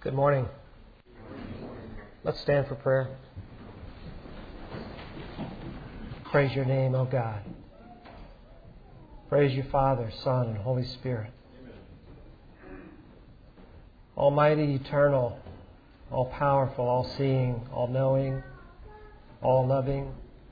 Good morning. Let's stand for prayer. Praise your name, O God. Praise you, Father, Son, and Holy Spirit. Almighty, eternal, all-powerful, all-seeing, all-knowing, all-loving,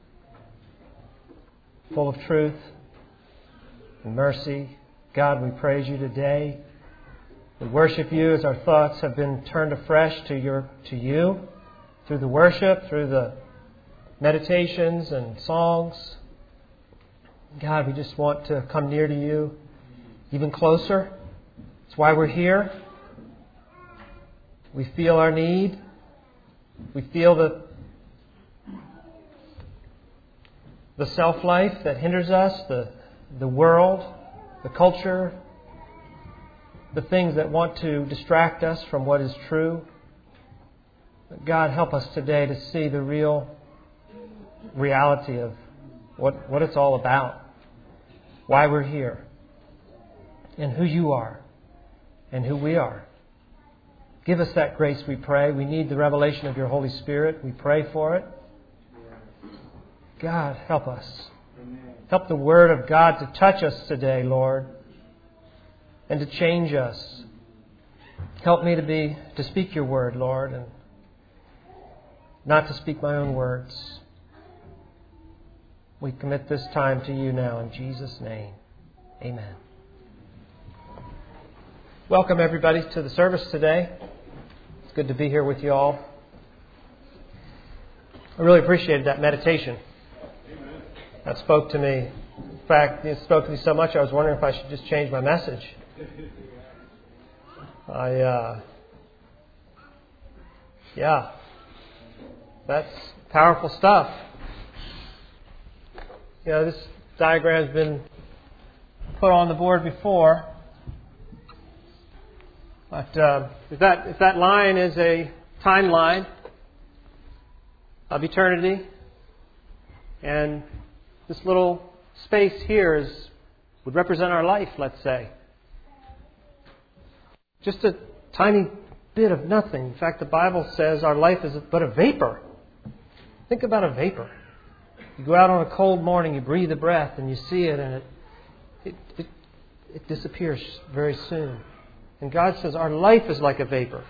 full of truth and mercy. God, we praise you today. We worship you as our thoughts have been turned afresh to you through the worship, through the meditations and songs. God, we just want to come near to you even closer. That's why we're here. We feel our need. We feel the self-life that hinders us, the world, the culture, the things that want to distract us from what is true. But God, help us today to see the real reality of what it's all about, why we're here, and who you are, and who we are. Give us that grace, we pray. We need the revelation of your Holy Spirit. We pray for it. God, help us. Help the Word of God to touch us today, Lord, and to change us. Help me to speak your word, Lord, and not to speak my own words. We commit this time to you now in Jesus' name. Amen. Welcome everybody to the service today. It's good to be here with you all. I really appreciated that meditation. That spoke to me. In fact, it spoke to me so much I was wondering if I should just change my message. That's powerful stuff. This diagram's been put on the board before, but if that line is a timeline of eternity, and this little space here would represent our life, let's say. Just a tiny bit of nothing. In fact, the Bible says our life is but a vapor. Think about a vapor. You go out on a cold morning, you breathe the breath, and you see it, and it disappears very soon. And God says our life is like a vapor.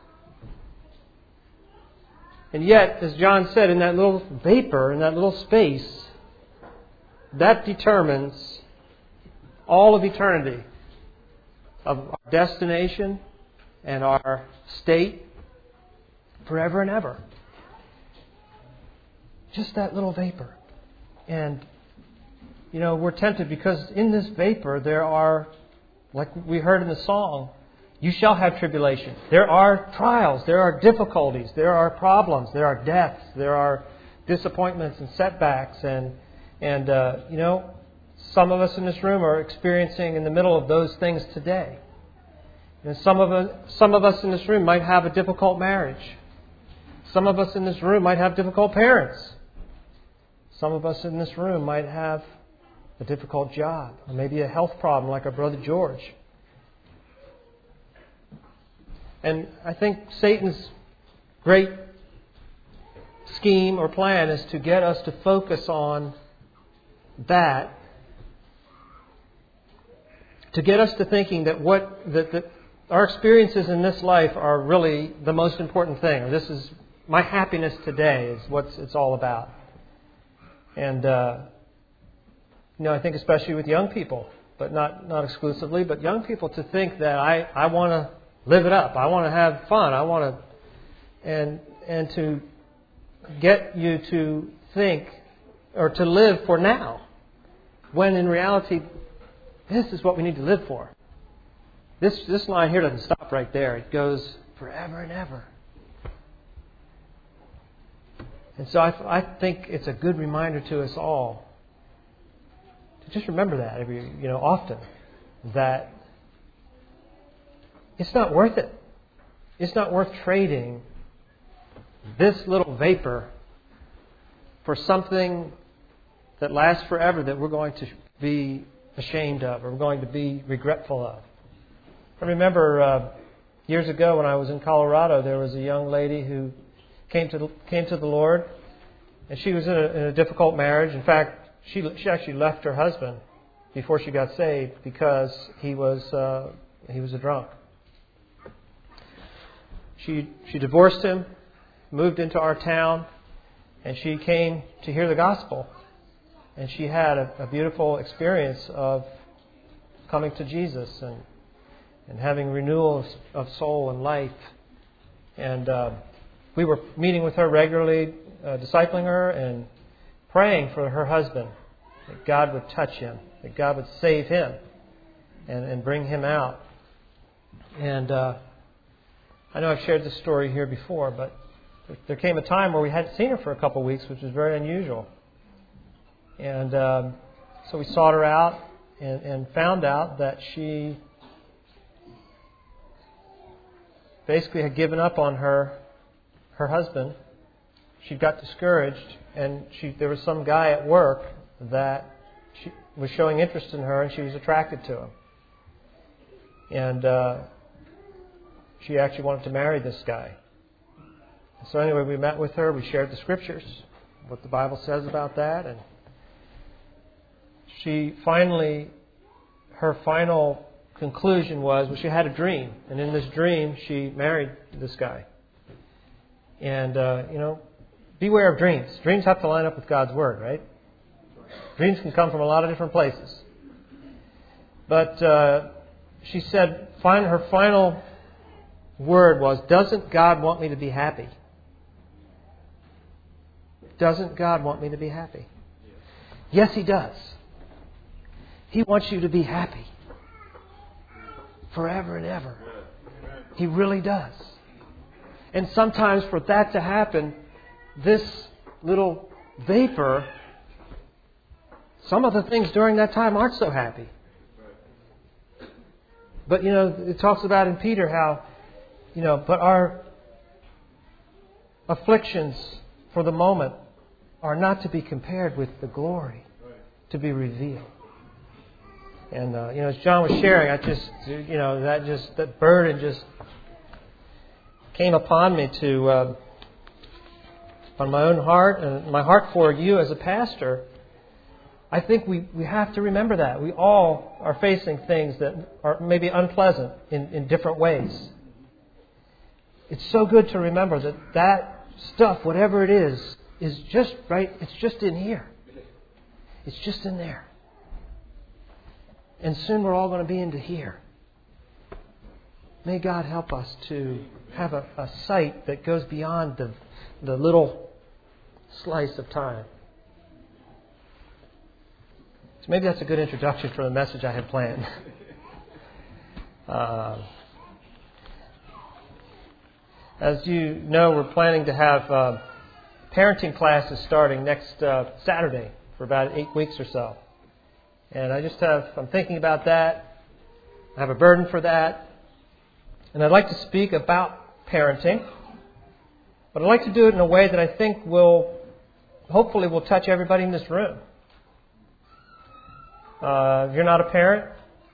And yet, as John said, in that little vapor, in that little space, that determines all of eternity, of our destination and our state forever and ever. Just that little vapor. And, we're tempted because in this vapor there are, like we heard in the song, you shall have tribulation. There are trials, there are difficulties, there are problems, there are deaths, there are disappointments and setbacks. And some of us in this room are experiencing in the middle of those things today. And some of us in this room might have a difficult marriage. Some of us in this room might have difficult parents. Some of us in this room might have a difficult job, or maybe a health problem like our brother George. And I think Satan's great scheme or plan is to get us to focus on that, to get us to thinking that our experiences in this life are really the most important thing. Or this is my happiness today is what it's all about. And I think especially with young people, but not exclusively, but young people to think that I want to live it up. I want to have fun. I want to and to get you to think or to live for now, when in reality, this is what we need to live for. This line here doesn't stop right there. It goes forever and ever. And so I think it's a good reminder to us all to just remember that often, that it's not worth it. It's not worth trading this little vapor for something that lasts forever that we're going to be ashamed of or we're going to be regretful of. I remember Years ago when I was in Colorado, there was a young lady who came to the Lord, and she was in a difficult marriage. In fact, she actually left her husband before she got saved because he was a drunk. She divorced him, moved into our town, and she came to hear the gospel. And she had a beautiful experience of coming to Jesus and having renewal of soul and life. And we were meeting with her regularly, discipling her and praying for her husband, that God would touch him, that God would save him and bring him out. And I know I've shared this story here before, but there came a time where we hadn't seen her for a couple of weeks, which was very unusual. And so we sought her out and found out that she basically had given up on her husband. She got discouraged, and there was some guy at work that she was showing interest in her, and she was attracted to him. And she actually wanted to marry this guy. So anyway, we met with her, we shared the scriptures, what the Bible says about that, and her final conclusion was, she had a dream, and in this dream she married this guy. And, beware of dreams. Dreams have to line up with God's Word, right? Dreams can come from a lot of different places. But she said, her final word was, doesn't God want me to be happy? Doesn't God want me to be happy? Yes, He does. He wants you to be happy forever and ever. He really does. And sometimes for that to happen, this little vapor, some of the things during that time aren't so happy. But, it talks about in Peter how, but our afflictions for the moment are not to be compared with the glory to be revealed. And, as John was sharing, that burden just came upon me on my own heart and my heart for you as a pastor. I think we have to remember that. We all are facing things that are maybe unpleasant in different ways. It's so good to remember that stuff, whatever it is just right. It's just in here. It's just in there. And soon we're all going to be into here. May God help us to have a sight that goes beyond the little slice of time. So maybe that's a good introduction for the message I had planned. As you know, we're planning to have parenting classes starting next Saturday for about 8 weeks or so. And I'm thinking about that. I have a burden for that. And I'd like to speak about parenting. But I'd like to do it in a way that I think hopefully will touch everybody in this room. If you're not a parent,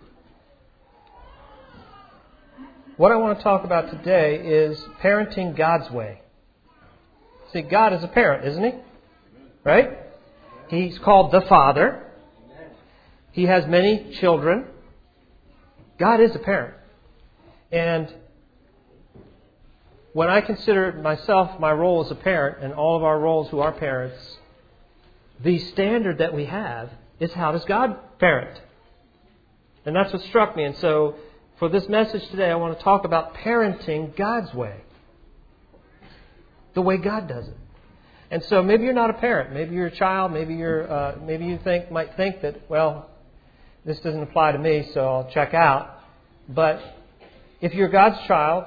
what I want to talk about today is parenting God's way. See, God is a parent, isn't He? Right? He's called the Father. He has many children. God is a parent. And when I consider myself, my role as a parent, and all of our roles who are parents, the standard that we have is, how does God parent? And that's what struck me. And so for this message today, I want to talk about parenting God's way. The way God does it. And so maybe you're not a parent. Maybe you're a child. Maybe you might think that, well, this doesn't apply to me, so I'll check out. But if you're God's child,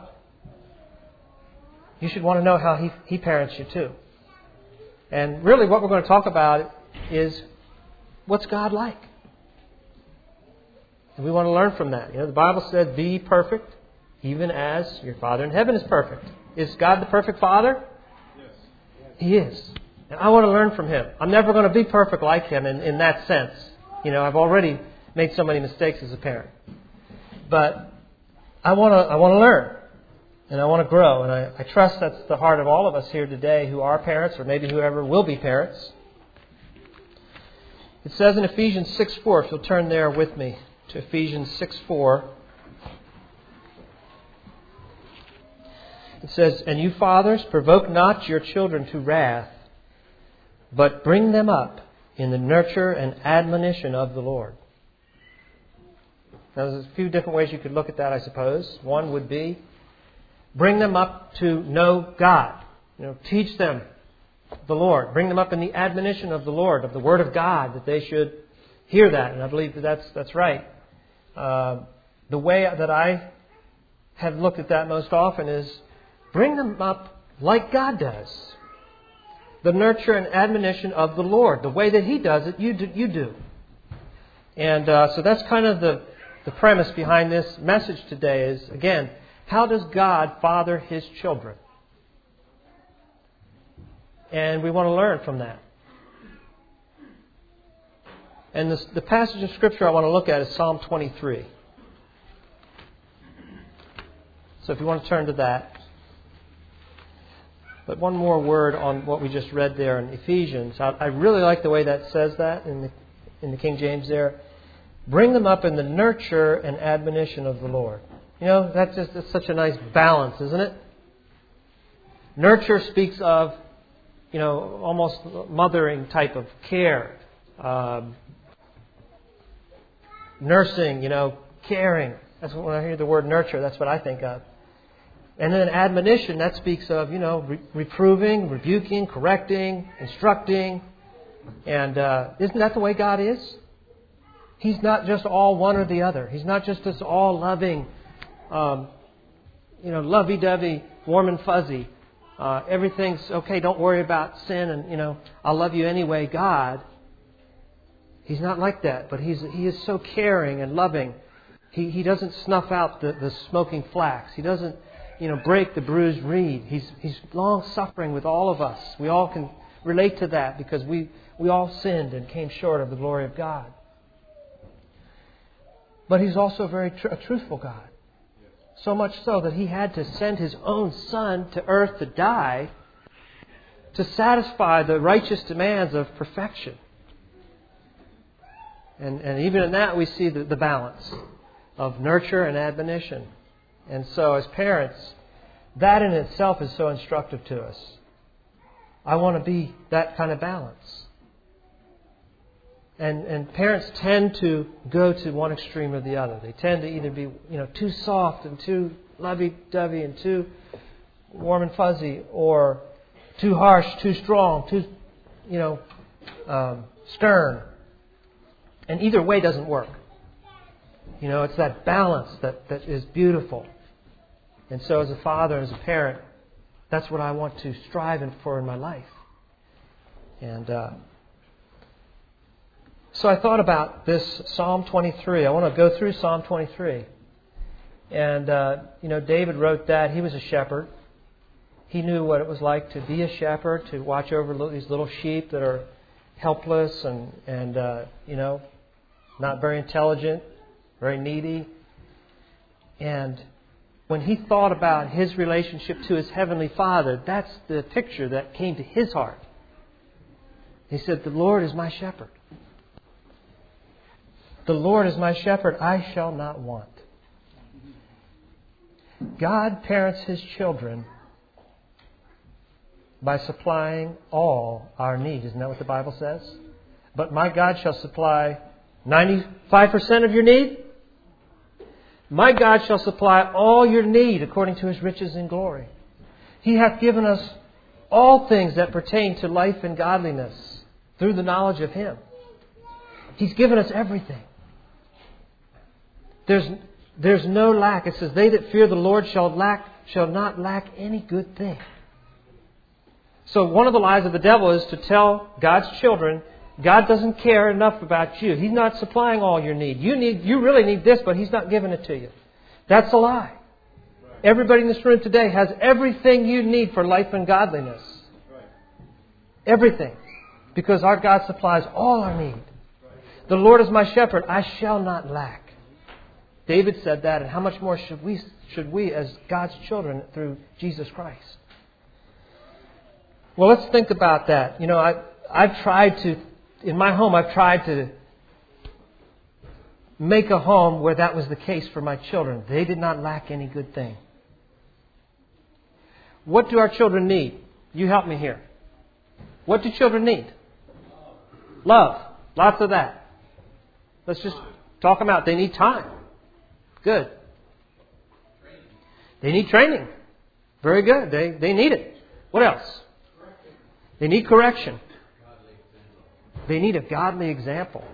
you should want to know how He parents you too. And really what we're going to talk about is, what's God like? And we want to learn from that. The Bible said, be perfect, even as your Father in heaven is perfect. Is God the perfect Father? Yes. He is. And I want to learn from Him. I'm never going to be perfect like Him in that sense. I've already made so many mistakes as a parent. But I want to learn. And I want to grow. And I trust that's the heart of all of us here today who are parents, or maybe whoever will be parents. It says in Ephesians 6:4, if you'll turn there with me to Ephesians 6:4. It says, "And you fathers, provoke not your children to wrath, but bring them up in the nurture and admonition of the Lord." Now, there's a few different ways you could look at that, I suppose. One would be, bring them up to know God. Teach them the Lord. Bring them up in the admonition of the Lord, of the Word of God, that they should hear that. And I believe that's right. The way that I have looked at that most often is, bring them up like God does. The nurture and admonition of the Lord. The way that He does it, you do. And so that's kind of the premise behind this message today is, again, how does God father His children? And we want to learn from that. And the passage of Scripture I want to look at is Psalm 23. So if you want to turn to that. But one more word on what we just read there in Ephesians. I really like the way that says that in the King James there. Bring them up in the nurture and admonition of the Lord. That's such a nice balance, isn't it? Nurture speaks of, almost mothering type of care. Nursing, caring. That's when I hear the word nurture, that's what I think of. And then admonition, that speaks of, reproving, rebuking, correcting, instructing. And isn't that the way God is? He's not just all one or the other. He's not just this all loving, lovey-dovey, warm and fuzzy. Everything's okay, don't worry about sin and, I'll love you anyway, God. He's not like that, but He is so caring and loving. He doesn't snuff out the smoking flax. He doesn't break the bruised reed. He's long-suffering with all of us. We all can relate to that because we all sinned and came short of the glory of God. But He's also a truthful God. So much so that He had to send His own Son to earth to die to satisfy the righteous demands of perfection. And even in that we see the balance of nurture and admonition. And so as parents, that in itself is so instructive to us. I want to be that kind of balance. And parents tend to go to one extreme or the other. They tend to either be too soft and too lovey-dovey and too warm and fuzzy, or too harsh, too strong, too stern. And either way doesn't work. It's that balance that is beautiful. And so as a father, as a parent, that's what I want to strive for in my life. And so I thought about this Psalm 23. I want to go through Psalm 23. And, David wrote that. He was a shepherd. He knew what it was like to be a shepherd, to watch over these little sheep that are helpless and not very intelligent, very needy. And when he thought about his relationship to his Heavenly Father, that's the picture that came to his heart. He said, "The Lord is my shepherd. The Lord is my shepherd, I shall not want." God parents His children by supplying all our need. Isn't that what the Bible says? But my God shall supply 95% of your need. My God shall supply all your need according to His riches and glory. He hath given us all things that pertain to life and godliness through the knowledge of Him. He's given us everything. There's no lack. It says, "They that fear the Lord shall not lack any good thing." So one of the lies of the devil is to tell God's children, God doesn't care enough about you. He's not supplying all your need. You really need this, but He's not giving it to you. That's a lie. Everybody in this room today has everything you need for life and godliness. Everything. Because our God supplies all our need. The Lord is my shepherd, I shall not lack. David said that, and how much more should should we as God's children through Jesus Christ. Well, let's think about that. You know, I've tried to, in my home, I've tried to make a home where that was the case for my children. They did not lack any good thing. What do our children need? You help me here. What do children need? Love. Lots of that. Let's just talk them out. They need time. Good. They need training. Very good. They need it. What else? They need correction. They need a godly example.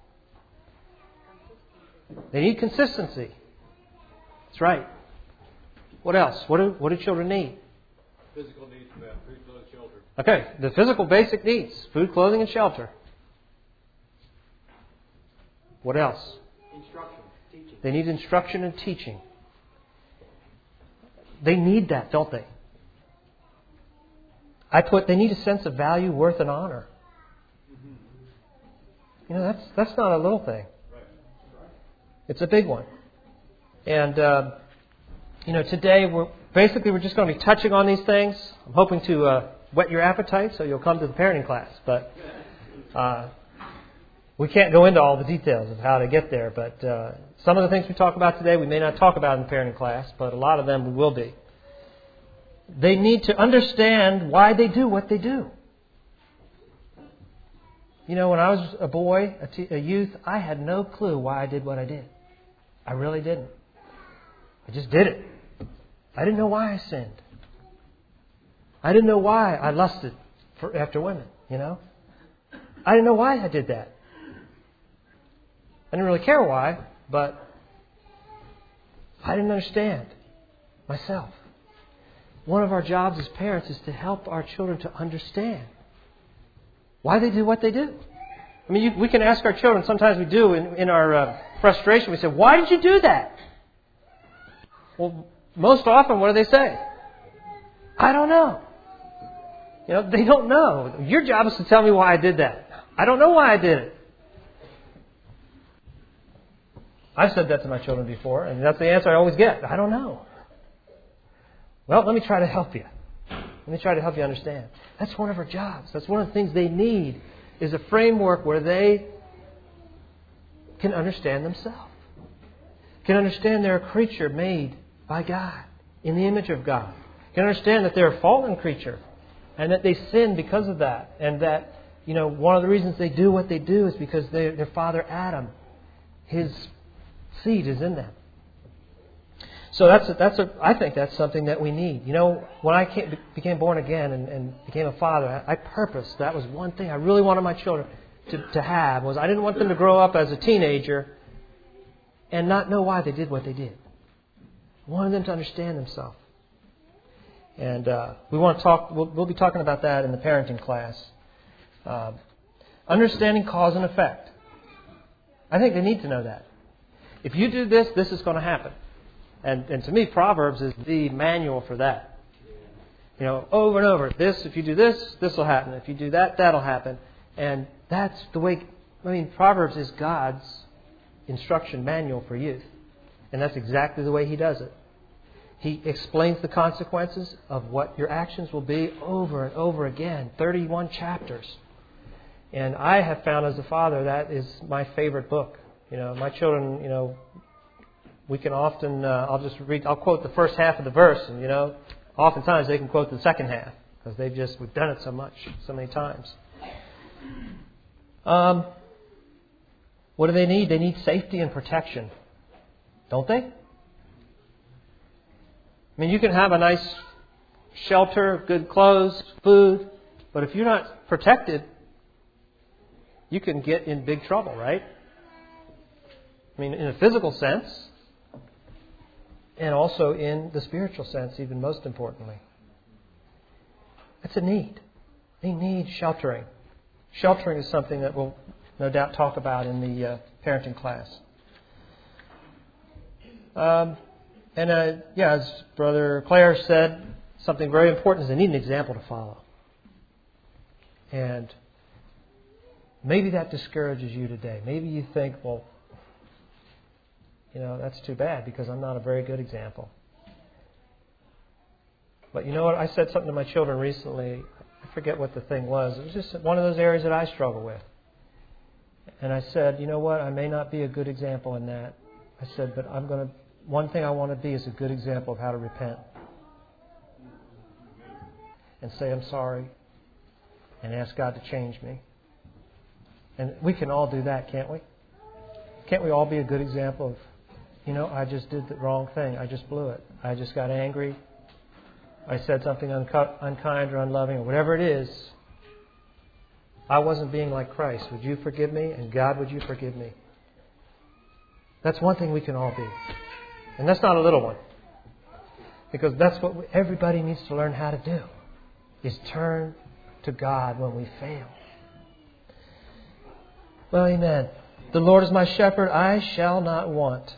They need consistency. That's right. What else? What do children need? Physical needs for them. Food, clothing, shelter. Okay, the physical basic needs. Food, clothing, and shelter. What else? Instruction, teaching. They need instruction and teaching. They need that, don't they? They need a sense of value, worth, and honor. You know, that's not a little thing. It's a big one. And, you know, today we're just going to be touching on these things. I'm hoping to whet your appetite so you'll come to the parenting class. But we can't go into all the details of how to get there. But some of the things we talk about today we may not talk about in the parenting class, but a lot of them we will be. They need to understand why they do what they do. You know, when I was a boy, a youth, I had no clue why I did what I did. I really didn't. I just did it. I didn't know why I sinned. I didn't know why I lusted after women, you know. I didn't know why I did that. I didn't really care why, but I didn't understand myself. One of our jobs as parents is to help our children to understand why they do what they do. I mean, we can ask our children, sometimes we do in our frustration, we say, why did you do that? Well, most often, what do they say? I don't know. You know, they don't know. Your job is to tell me why I did that. I don't know why I did it. I've said that to my children before, and that's the answer I always get. I don't know. Well, let me try to help you. Let me try to help you understand. That's one of our jobs. That's one of the things they need, is a framework where they can understand themselves. Can understand they're a creature made by God, in the image of God. Can understand that they're a fallen creature, and that they sin because of that. And that, you know, one of the reasons they do what they do is because their father Adam, his seed is in them. So I think that's something that we need. You know, when I became born again and became a father, I purposed, that was one thing I really wanted my children to have, was I didn't want them to grow up as a teenager and not know why they did what they did. I wanted them to understand themselves. And we want to talk, we'll be talking about that in the parenting class. Understanding cause and effect. I think they need to know that. If you do this, this is going to happen. And to me, Proverbs is the manual for that. You know, over and over. If you do this, this will happen. If you do that, that'll happen. And that's the way, Proverbs is God's instruction manual for youth. And that's exactly the way He does it. He explains the consequences of what your actions will be over and over again. 31 chapters. And I have found as a father that is my favorite book. You know, my children, you know, we can often, I'll quote the first half of the verse, and, you know, oftentimes they can quote the second half, because we've done it so many times. What do they need? They need safety and protection. Don't they? I mean, you can have a nice shelter, good clothes, food, but if you're not protected, you can get in big trouble, right? I mean, in a physical sense, and also in the spiritual sense, even most importantly. It's a need. They need sheltering. Sheltering is something that we'll no doubt talk about in the parenting class. As Brother Clare said, something very important is they need an example to follow. And maybe that discourages you today. Maybe you think, well, you know, that's too bad because I'm not a very good example. But you know what? I said something to my children recently. I forget what the thing was. It was just one of those areas that I struggle with. And I said, you know what? I may not be a good example in that. I said, but one thing I want to be is a good example of how to repent. And say, I'm sorry. And ask God to change me. And we can all do that, can't we? Can't we all be a good example of, you know, I just did the wrong thing. I just blew it. I just got angry. I said something unkind or unloving or whatever it is. I wasn't being like Christ. Would you forgive me? And God, would you forgive me? That's one thing we can all be. And that's not a little one. Because that's what everybody needs to learn how to do. Is turn to God when we fail. Well, amen. The Lord is my shepherd, I shall not want.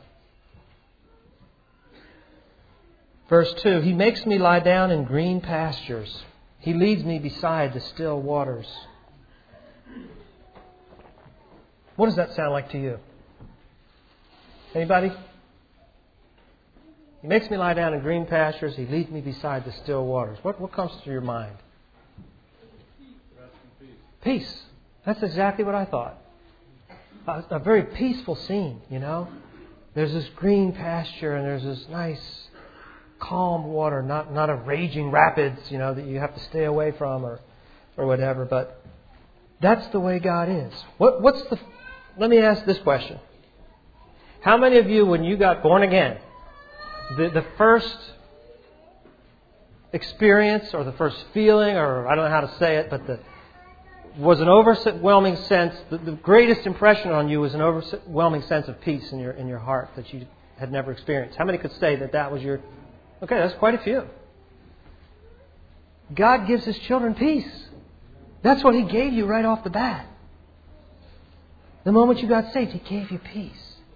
Verse 2, He makes me lie down in green pastures. He leads me beside the still waters. What does that sound like to you? Anybody? He makes me lie down in green pastures. He leads me beside the still waters. What comes to your mind? Peace. That's exactly what I thought. A very peaceful scene, you know. There's this green pasture and there's this nice, calm water, not a raging rapids, you know, that you have to stay away from or whatever. But that's the way God is. Let me ask this question. How many of you, when you got born again, the first experience or the first feeling, or I don't know how to say it, but was an overwhelming sense, the greatest impression on you was an overwhelming sense of peace in your heart that you had never experienced? How many could say that was your... Okay, that's quite a few. God gives His children peace. That's what He gave you right off the bat. The moment you got saved, He gave you peace.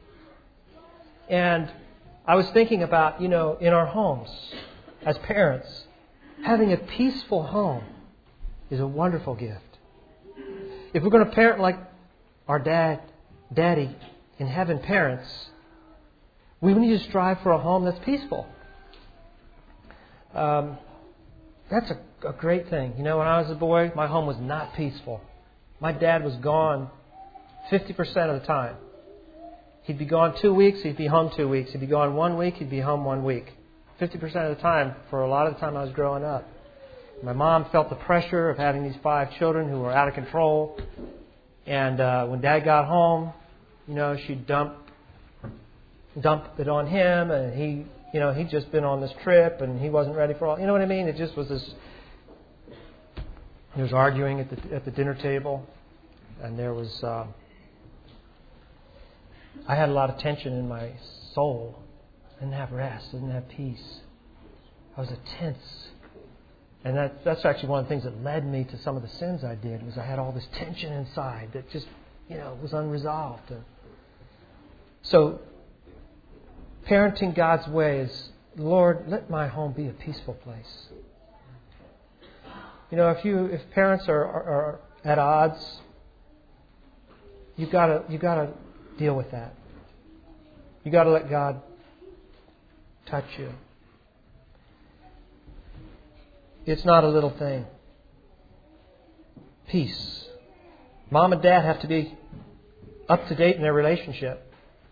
And I was thinking about, you know, in our homes, as parents, having a peaceful home is a wonderful gift. If we're going to parent like our Daddy in heaven parents, we need to strive for a home that's peaceful. That's a great thing. You know, when I was a boy, my home was not peaceful. My dad was gone 50% of the time. He'd be gone 2 weeks, he'd be home 2 weeks. He'd be gone 1 week, he'd be home 1 week. 50% of the time for a lot of the time I was growing up. My mom felt the pressure of having these 5 children who were out of control. And when Dad got home, you know, she'd dump it on him, and he'd just been on this trip and he wasn't ready for all. You know what I mean? It just was this. He was arguing at the dinner table, and there was. I had a lot of tension in my soul. I didn't have rest. I didn't have peace. I was tense. And that's actually one of the things that led me to some of the sins I did, was I had all this tension inside that just, you know, was unresolved. So, parenting God's way is, Lord, let my home be a peaceful place. You know, if parents are at odds, you've got to deal with that. You got to let God touch you. It's not a little thing. Peace. Mom and Dad have to be up to date in their relationship.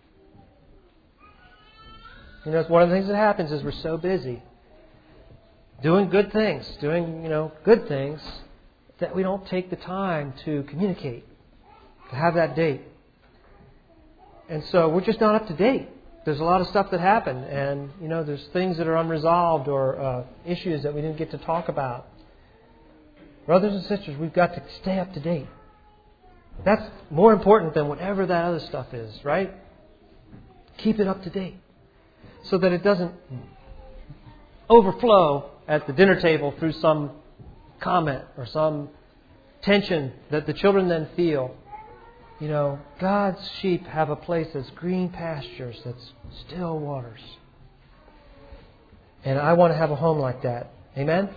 You know, one of the things that happens is we're so busy doing good things, good things, that we don't take the time to communicate, to have that date. And so we're just not up to date. There's a lot of stuff that happened, and, you know, there's things that are unresolved or issues that we didn't get to talk about. Brothers and sisters, we've got to stay up to date. That's more important than whatever that other stuff is, right? Keep it up to date so that it doesn't overflow at the dinner table through some comment or some tension that the children then feel. You know, God's sheep have a place that's green pastures, that's still waters. And I want to have a home like that. Amen?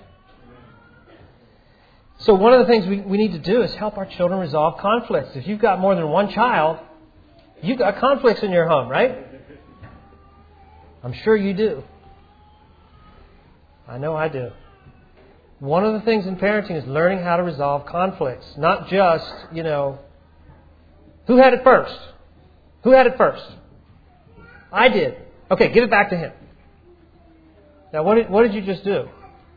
So one of the things we need to do is help our children resolve conflicts. If you've got more than one child, you've got conflicts in your home, right? I'm sure you do. I know I do. One of the things in parenting is learning how to resolve conflicts. Not just, who had it first? Who had it first? I did. Okay, give it back to him. Now, what did you just do?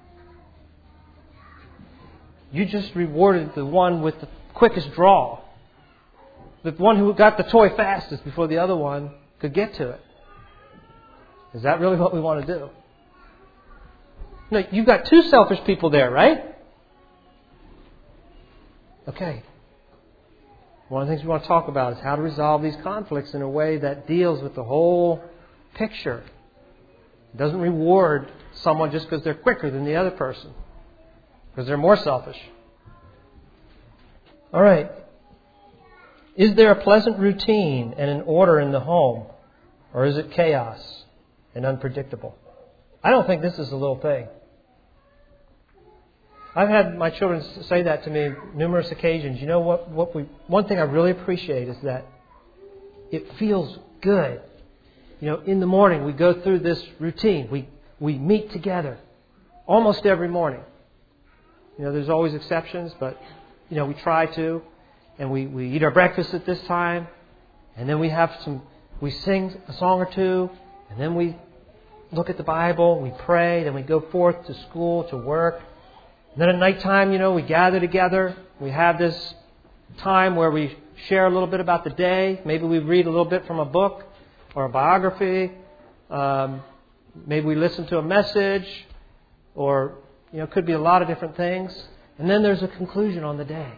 You just rewarded the one with the quickest draw. The one who got the toy fastest before the other one could get to it. Is that really what we want to do? No, you've got two selfish people there, right? Okay. One of the things we want to talk about is how to resolve these conflicts in a way that deals with the whole picture. It doesn't reward someone just because they're quicker than the other person, because they're more selfish. All right. Is there a pleasant routine and an order in the home, or is it chaos and unpredictable? I don't think this is a little thing. I've had my children say that to me numerous occasions. You know what? One thing I really appreciate is that it feels good. In the morning we go through this routine. We meet together almost every morning. There's always exceptions, but we try to, and we eat our breakfast at this time, and then we sing a song or two, and then we look at the Bible, we pray, then we go forth to school, to work. And then at nighttime, we gather together. We have this time where we share a little bit about the day. Maybe we read a little bit from a book or a biography. Maybe we listen to a message, or it could be a lot of different things. And then there's a conclusion on the day.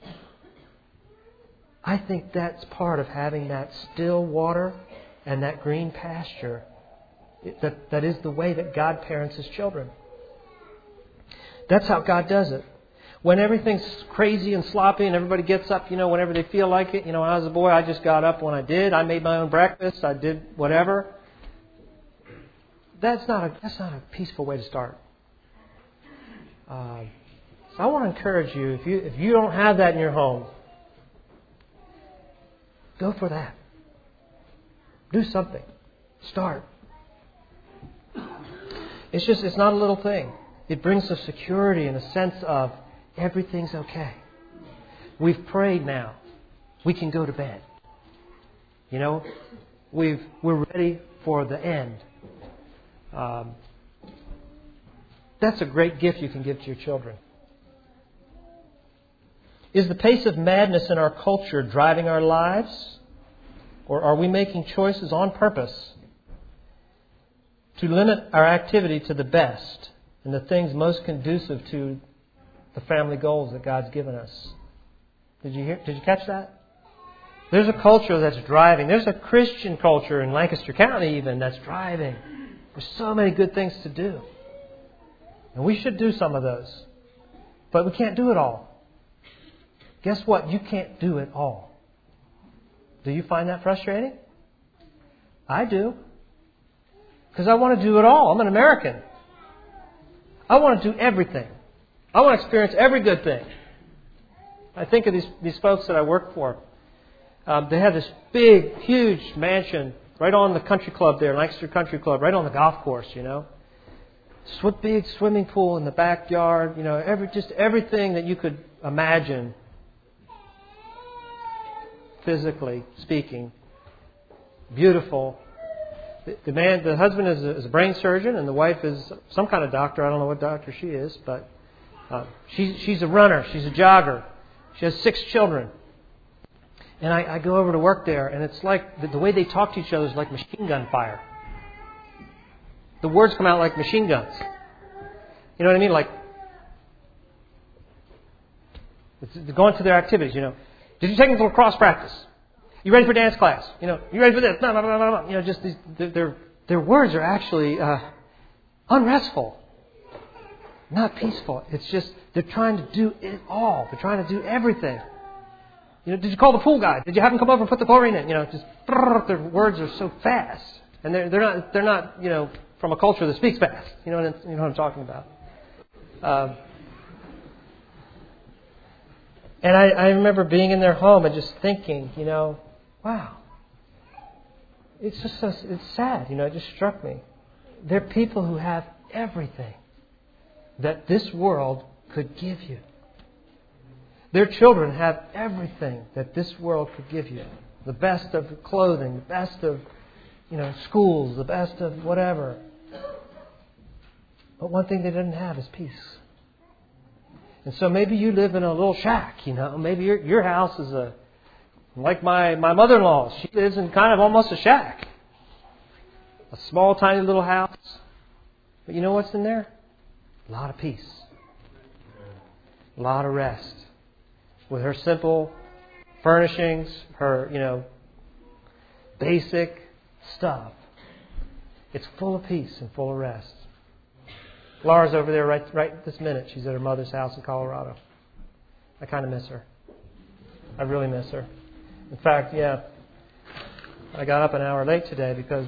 I think that's part of having that still water and that green pasture. That is the way that God parents His children. That's how God does it. When everything's crazy and sloppy and everybody gets up, whenever they feel like it. When I was a boy, I just got up when I did. I made my own breakfast. I did whatever. That's not a peaceful way to start. So I want to encourage you, if you don't have that in your home, go for that. Do something. Start. It's not a little thing. It brings us security and a sense of everything's okay. We've prayed now. We can go to bed. We're ready for the end. That's a great gift you can give to your children. Is the pace of madness in our culture driving our lives? Or are we making choices on purpose to limit our activity to the best and the things most conducive to the family goals that God's given us? Did you catch that? There's a culture that's driving. There's a Christian culture in Lancaster County even that's driving. There's so many good things to do. And we should do some of those. But we can't do it all. Guess what? You can't do it all. Do you find that frustrating? I do. Because I want to do it all. I'm an American. I want to do everything. I want to experience every good thing. I think of these folks that I work for. They have this big, huge mansion right on the country club there, Lancaster Country Club, right on the golf course, Big swimming pool in the backyard, everything that you could imagine, physically speaking. Beautiful. The husband is a brain surgeon, and the wife is some kind of doctor. I don't know what doctor she is, but she's a runner. She's a jogger. She has 6 children. And I go over to work there, and it's like the way they talk to each other is like machine gun fire. The words come out like machine guns. You know what I mean? Like, it's going to their activities, Did you take them to lacrosse practice? You ready for dance class? You ready for this? No, no, no, no, no. Just these, their words are actually unrestful, not peaceful. It's just they're trying to do it all. They're trying to do everything. Did you call the pool guy? Did you have him come over and put the chlorine in? Their words are so fast, and they're not from a culture that speaks fast. You know what I'm talking about. And I remember being in their home and just thinking, wow, it's sad. It just struck me. They're people who have everything. that this world could give you. Their children have everything that this world could give you. The best of clothing, the best of, schools, the best of whatever. But one thing they didn't have is peace. And so maybe you live in a little shack, Maybe your house is like my mother-in-law. She lives in kind of almost a shack. A small, tiny little house. But you know what's in there? A lot of peace. A lot of rest. With her simple furnishings, her, basic stuff. It's full of peace and full of rest. Laura's over there right this minute. She's at her mother's house in Colorado. I kind of miss her. I really miss her. In fact, I got up an hour late today because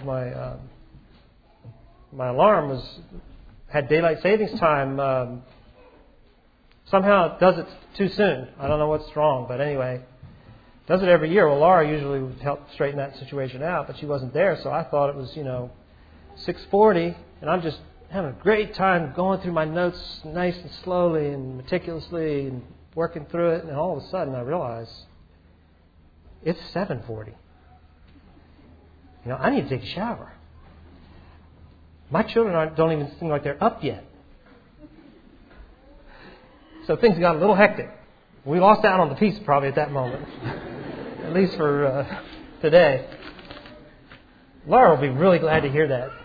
my alarm had daylight savings time. Somehow it does it too soon. I don't know what's wrong, but anyway, it does it every year. Well, Laura usually would help straighten that situation out, but she wasn't there, so I thought it was 6:40, and I'm just having a great time going through my notes nice and slowly and meticulously and working through it, and all of a sudden I realize it's 7:40. I need to take a shower. My children don't even seem like they're up yet. So things got a little hectic. We lost out on the peace probably at that moment, at least for today. Laura will be really glad to hear that.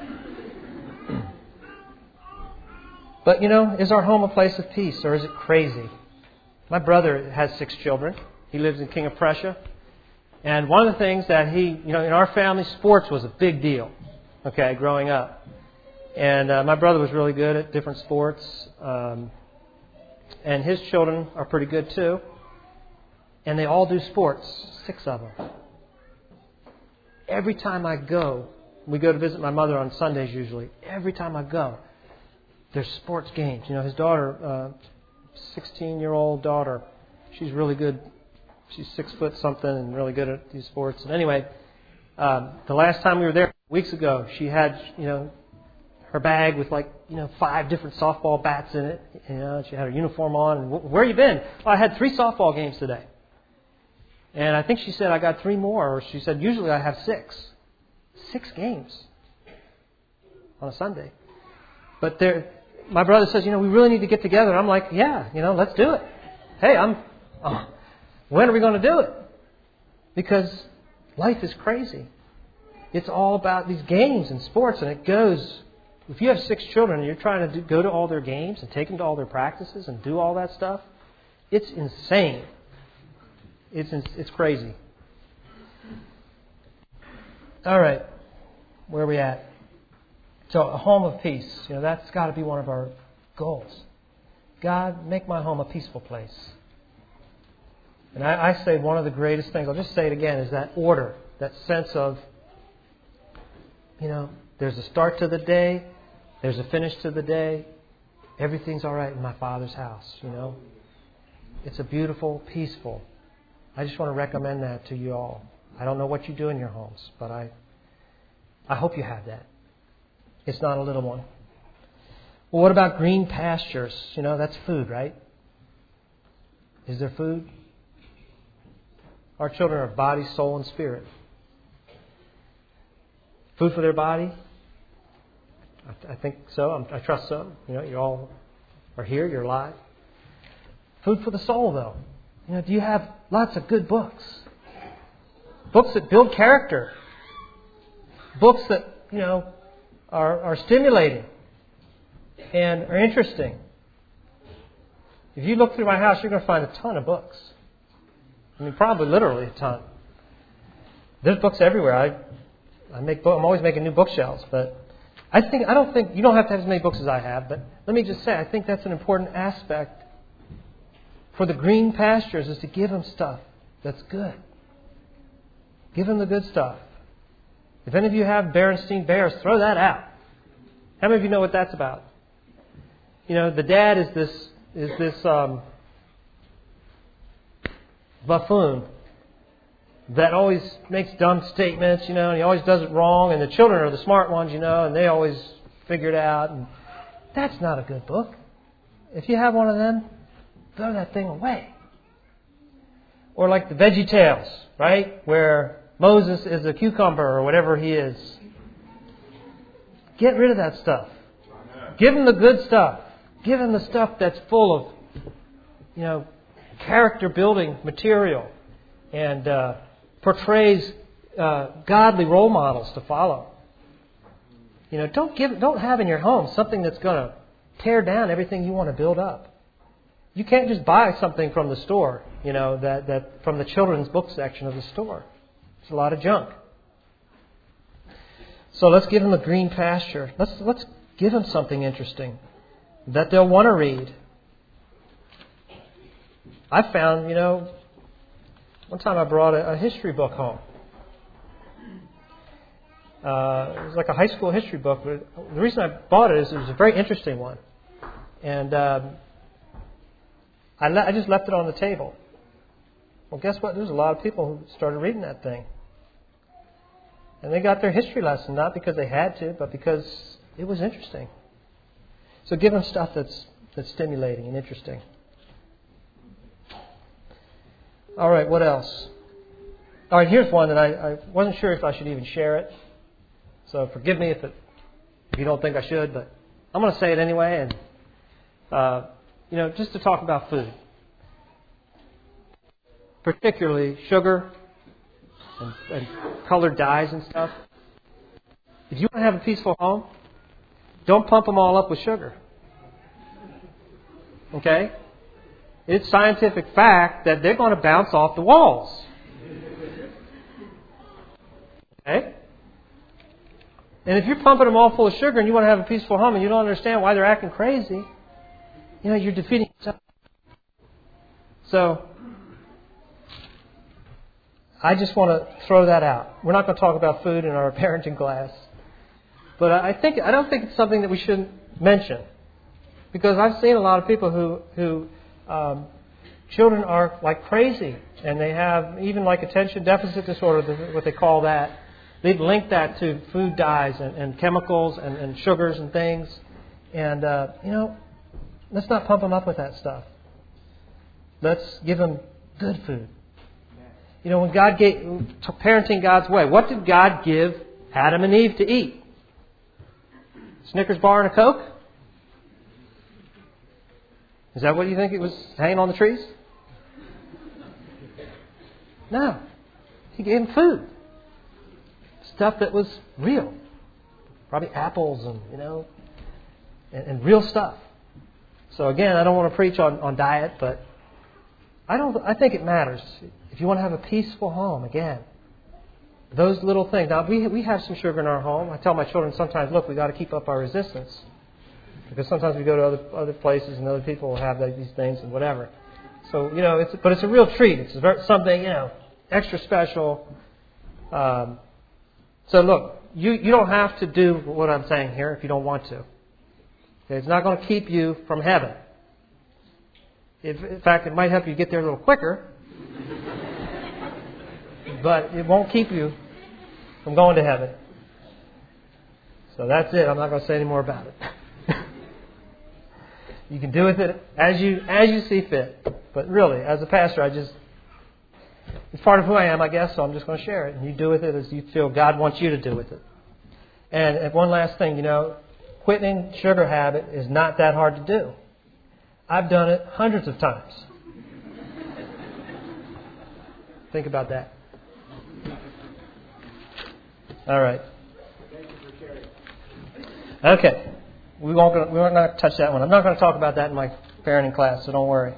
But, is our home a place of peace, or is it crazy? My brother has 6 children. He lives in King of Prussia. And one of the things that in our family, sports was a big deal, growing up. And my brother was really good at different sports. And his children are pretty good too. And they all do sports, 6 of them. Every time I go, we go to visit my mother on Sundays usually. Every time I go, there's sports games. His daughter, 16-year-old daughter, she's really good. She's 6 foot something and really good at these sports. And anyway, the last time we were there weeks ago, she had, her bag with 5 different softball bats in it. She had her uniform on. And where you been? Well, I had 3 softball games today. And I think she said I got 3 more. Or she said usually I have 6. 6 games on a Sunday. But my brother says, we really need to get together. And I'm like, yeah, let's do it. Hey, when are we going to do it? Because life is crazy. It's all about these games and sports, and it goes. If you have 6 children and you're trying to go to all their games and take them to all their practices and do all that stuff, it's insane. It's crazy. All right, where are we at? So a home of peace. That's got to be one of our goals. God, make my home a peaceful place. And I say one of the greatest things, I'll just say it again, is that order, that sense of, there's a start to the day, there's a finish to the day, everything's all right in my Father's house, It's a beautiful, peaceful. I just want to recommend that to you all. I don't know what you do in your homes, but I hope you have that. It's not a little one. Well, what about green pastures? That's food, right? Is there food? Our children are body, soul, and spirit. Food for their body? I think so. I trust so. You all are here. You're alive. Food for the soul, though. Do you have lots of good books? Books that build character. Books that, are stimulating and are interesting. If you look through my house, you're going to find a ton of books. Probably literally a ton. There's books everywhere. I'm always making new bookshelves, but I don't think you don't have to have as many books as I have. But let me just say, I think that's an important aspect for the green pastures is to give them stuff that's good. Give them the good stuff. If any of you have Berenstain Bears, throw that out. How many of you know what that's about? The dad is this buffoon that always makes dumb statements, and he always does it wrong, and the children are the smart ones, and they always figure it out. That's not a good book. If you have one of them, throw that thing away. Or like the Veggie Tales, right? Where Moses is a cucumber or whatever he is. Get rid of that stuff. Give him the good stuff. Give him the stuff that's full of, character building material and portrays godly role models to follow. Don't have in your home something that's going to tear down everything you want to build up. You can't just buy something from the store, that from the children's book section of the store. It's a lot of junk. So let's give them a green pasture. Let's give them something interesting that they'll want to read. I found, one time I brought a history book home. It was like a high school history book. But the reason I bought it is it was a very interesting one. And I just left it on the table. Well, guess what? There's a lot of people who started reading that thing. And they got their history lesson, not because they had to, but because it was interesting. So give them stuff that's stimulating and interesting. All right, what else? All right, here's one that I wasn't sure if I should even share it. So forgive me if you don't think I should, but I'm going to say it anyway. And just to talk about food, particularly sugar and colored dyes and stuff. If you want to have a peaceful home, don't pump them all up with sugar. Okay? It's scientific fact that they're going to bounce off the walls. Okay? And if you're pumping them all full of sugar and you want to have a peaceful home and you don't understand why they're acting crazy, you're defeating yourself. So, I just want to throw that out. We're not going to talk about food in our parenting class. But I don't think it's something that we shouldn't mention. Because I've seen a lot of people who children are like crazy. And they have even like attention deficit disorder, what they call that. They've linked that to food dyes and chemicals and sugars and things. And, let's not pump them up with that stuff. Let's give them good food. When God gave parenting God's way, what did God give Adam and Eve to eat? Snickers bar and a Coke? Is that what you think it was hanging on the trees? No. He gave them food. Stuff that was real. Probably apples and real stuff. So again, I don't want to preach on diet, but I think it matters. If you want to have a peaceful home, again, those little things. Now, we have some sugar in our home. I tell my children sometimes, look, we got to keep up our resistance. Because sometimes we go to other places and other people will have these things and whatever. So, but it's a real treat. It's something, extra special. So look, you don't have to do what I'm saying here if you don't want to. Okay, it's not going to keep you from heaven. In fact, it might help you get there a little quicker. But it won't keep you from going to heaven. So that's it. I'm not going to say any more about it. You can do with it as you see fit. But really, as a pastor, it's part of who I am, I guess, so I'm just going to share it. And you do with it as you feel God wants you to do with it. And one last thing, quitting sugar habit is not that hard to do. I've done it hundreds of times. Think about that. All right. Okay. We're not going to touch that one. I'm not going to talk about that in my parenting class, so don't worry.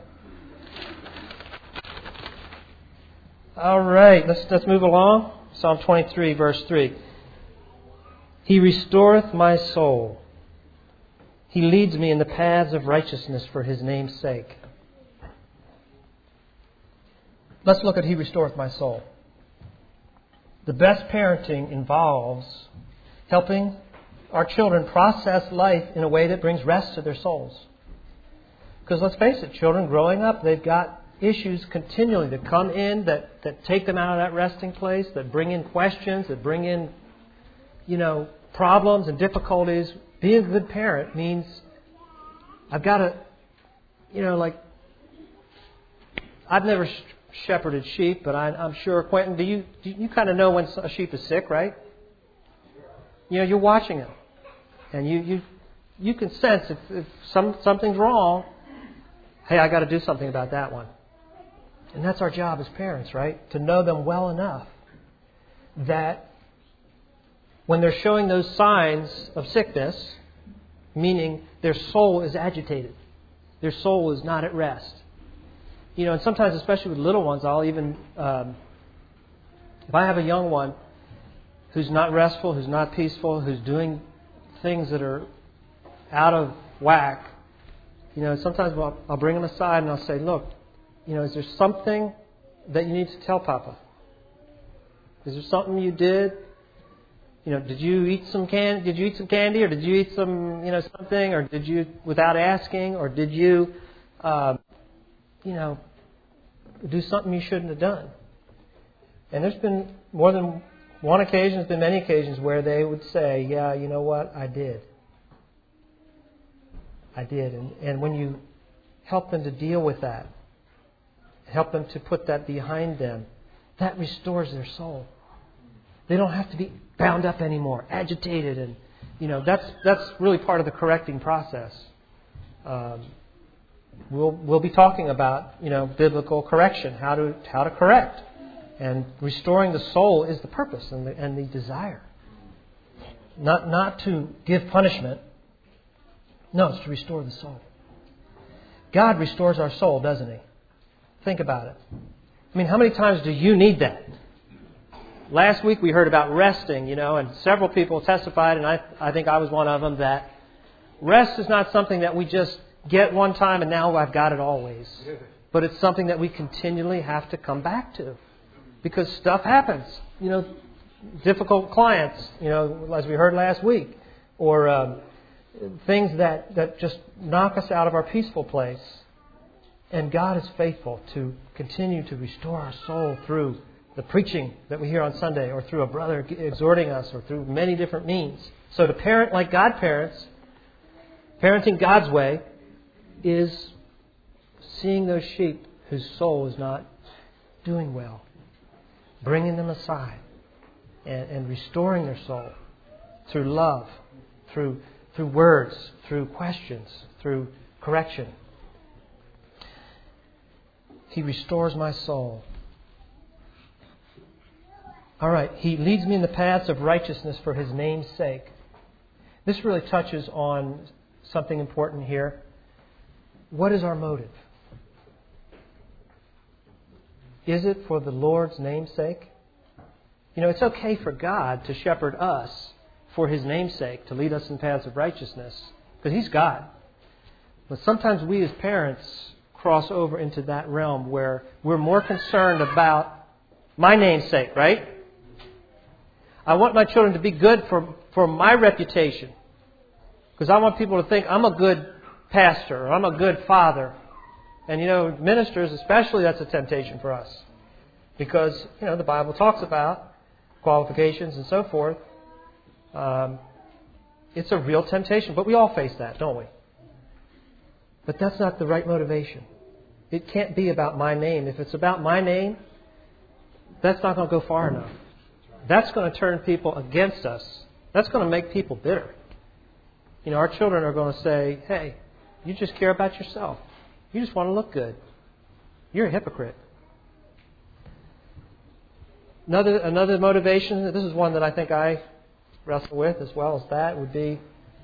All right. Let's move along. Psalm 23, verse 3. He restoreth my soul. He leads me in the paths of righteousness for His name's sake. Let's look at He restoreth my soul. The best parenting involves helping our children process life in a way that brings rest to their souls. Because let's face it, children growing up, they've got issues continually that come in that take them out of that resting place, that bring in questions, that bring in, problems and difficulties. Being a good parent means I've got to, I've never shepherded sheep, but I'm sure, Quentin, do you kind of know when a sheep is sick, right? You're watching it, and you can sense if something's wrong. Hey, I got to do something about that one. And that's our job as parents, right? To know them well enough that when they're showing those signs of sickness, meaning their soul is agitated, their soul is not at rest. And sometimes, especially with little ones, I'll even, if I have a young one who's not restful, who's not peaceful, who's doing things that are out of whack, sometimes I'll bring them aside and I'll say, look, is there something that you need to tell Papa? Is there something you did? Did you eat some candy? Did you eat some candy, or did you eat some, something, or did you without asking, or did you, do something you shouldn't have done? And there's been more than one occasion, there's been many occasions where they would say, yeah, you know what, I did. And when you help them to deal with that, help them to put that behind them, that restores their soul. They don't have to be bound up anymore, agitated, and that's really part of the correcting process. We'll be talking about biblical correction, how to correct, and restoring the soul is the purpose and the desire. Not to give punishment. No, it's to restore the soul. God restores our soul, doesn't He? Think about it. I mean, how many times do you need that? Last week we heard about resting, and several people testified, and I think I was one of them, that rest is not something that we just get one time and now I've got it always. But it's something that we continually have to come back to. Because stuff happens. Difficult clients, as we heard last week. Or things that just knock us out of our peaceful place. And God is faithful to continue to restore our soul through the preaching that we hear on Sunday, or through a brother exhorting us, or through many different means. So to parent like God parents, parenting God's way, is seeing those sheep whose soul is not doing well, bringing them aside and restoring their soul through love, through words, through questions, through correction. He restores my soul. All right, He leads me in the paths of righteousness for His name's sake. This really touches on something important here. What is our motive? Is it for the Lord's name's sake? It's okay for God to shepherd us for His name's sake, to lead us in paths of righteousness, because He's God. But sometimes we as parents cross over into that realm where we're more concerned about my name's sake, right? I want my children to be good for my reputation, because I want people to think I'm a good pastor, or I'm a good father. And ministers especially, that's a temptation for us. Because, the Bible talks about qualifications and so forth. It's a real temptation. But we all face that, don't we? But that's not the right motivation. It can't be about my name. If it's about my name, that's not going to go far enough. That's going to turn people against us. That's going to make people bitter. Our children are going to say, hey, you just care about yourself. You just want to look good. You're a hypocrite. Another motivation, this is one that I think I wrestle with as well as that, would be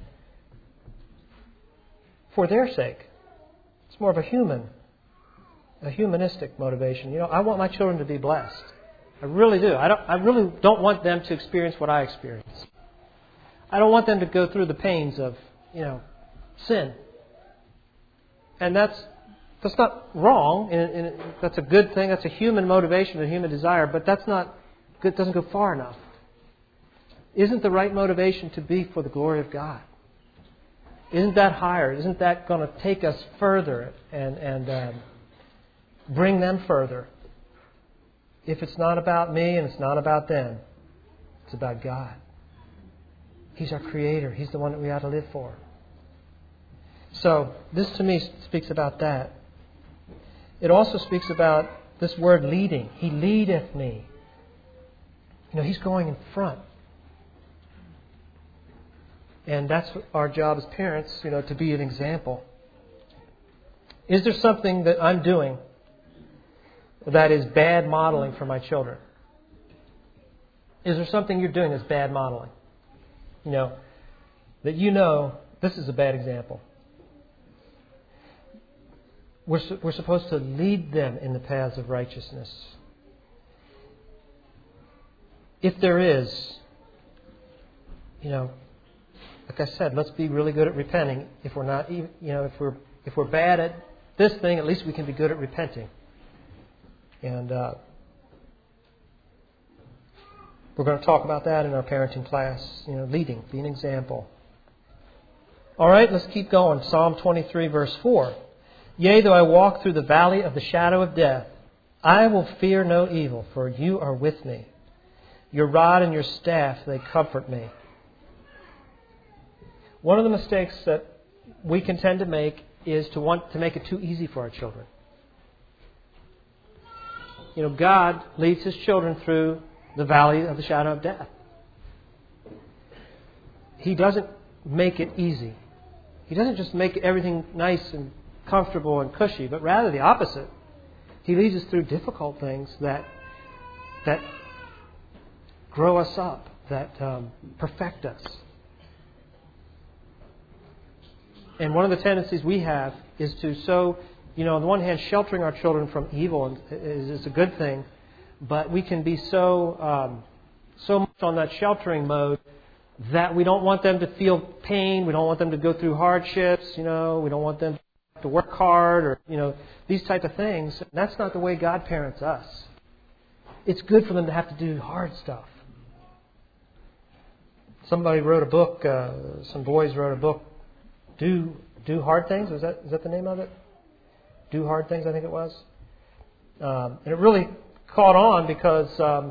for their sake. It's more of a humanistic motivation. I want my children to be blessed. I really do. I really don't want them to experience what I experienced. I don't want them to go through the pains of, sin. And that's not wrong. And that's a good thing. That's a human motivation, a human desire. But that's not good. It doesn't go far enough. Isn't the right motivation to be for the glory of God? Isn't that higher? Isn't that going to take us further and bring them further? If it's not about me and it's not about them, it's about God. He's our Creator. He's the one that we ought to live for. So this to me speaks about that. It also speaks about this word leading. He leadeth me. He's going in front. And that's our job as parents, to be an example. Is there something that I'm doing that is bad modeling for my children? Is there something you're doing that's bad modeling? That this is a bad example. We're supposed to lead them in the paths of righteousness. If there is, like I said, let's be really good at repenting. If we're not, if we're bad at this thing, at least we can be good at repenting. And we're going to talk about that in our parenting class. Leading, be an example. All right, let's keep going. Psalm 23, verse 4. Yea, though I walk through the valley of the shadow of death, I will fear no evil, for you are with me. Your rod and your staff, they comfort me. One of the mistakes that we can tend to make is to want to make it too easy for our children. God leads His children through the valley of the shadow of death. He doesn't make it easy. He doesn't just make everything nice and comfortable and cushy, but rather the opposite. He leads us through difficult things that grow us up, that perfect us. And one of the tendencies we have is to on the one hand, sheltering our children from evil is a good thing, but we can be so much on that sheltering mode that we don't want them to feel pain, we don't want them to go through hardships, we don't want them to work hard or, these type of things. That's not the way God parents us. It's good for them to have to do hard stuff. Somebody wrote a book, some boys wrote a book, Do Hard Things. Is that the name of it? Do Hard Things, I think it was. And it really caught on because,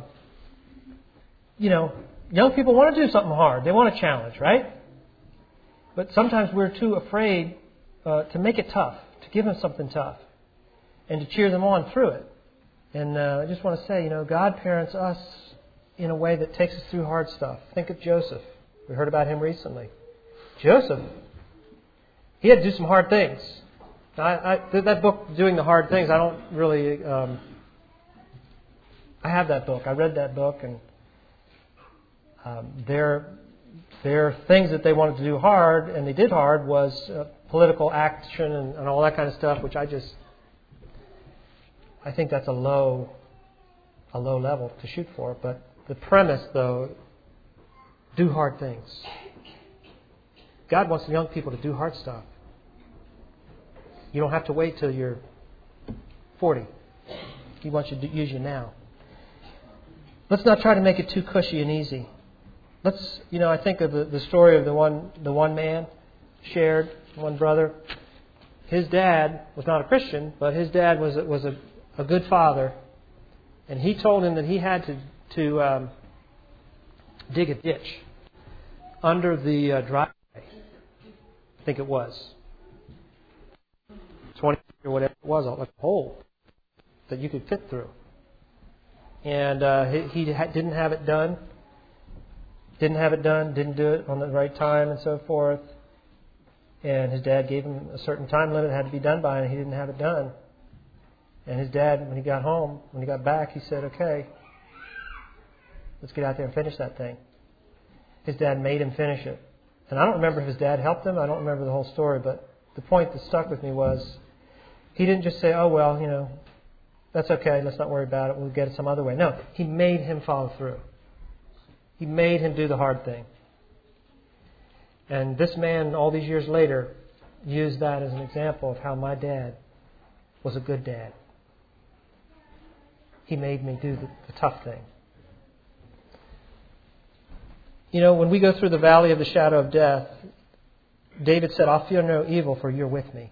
young people want to do something hard. They want a challenge, right? But sometimes we're too afraid to make it tough, to give them something tough, and to cheer them on through it. And I just want to say, God parents us in a way that takes us through hard stuff. Think of Joseph. We heard about him recently. Joseph, he had to do some hard things. That book, Doing the Hard Things, I don't really... I have that book. I read that book, and their things that they wanted to do hard, and they did hard, was political action and all that kind of stuff, which I think that's a low level to shoot for. But the premise, though, do hard things. God wants young people to do hard stuff. You don't have to wait till you're 40. He wants you to use you now. Let's not try to make it too cushy and easy. I think of the story of the one man shared, one brother. His dad was not a Christian, but his dad was a good father, and he told him that he had to dig a ditch under the driveway. I think it was 20 or whatever it was, like a hole that you could fit through. And he didn't have it done. Didn't do it on the right time, and so forth. And his dad gave him a certain time limit it had to be done by, and he didn't have it done. And his dad, when he got back, he said, "Okay, let's get out there and finish that thing." His dad made him finish it. And I don't remember if his dad helped him. I don't remember the whole story, but the point that stuck with me was he didn't just say, "Oh, well, that's okay, let's not worry about it, we'll get it some other way." No, he made him follow through. He made him do the hard thing. And this man, all these years later, used that as an example of how my dad was a good dad. He made me do the tough thing. When we go through the valley of the shadow of death, David said, "I'll fear no evil, for you're with me."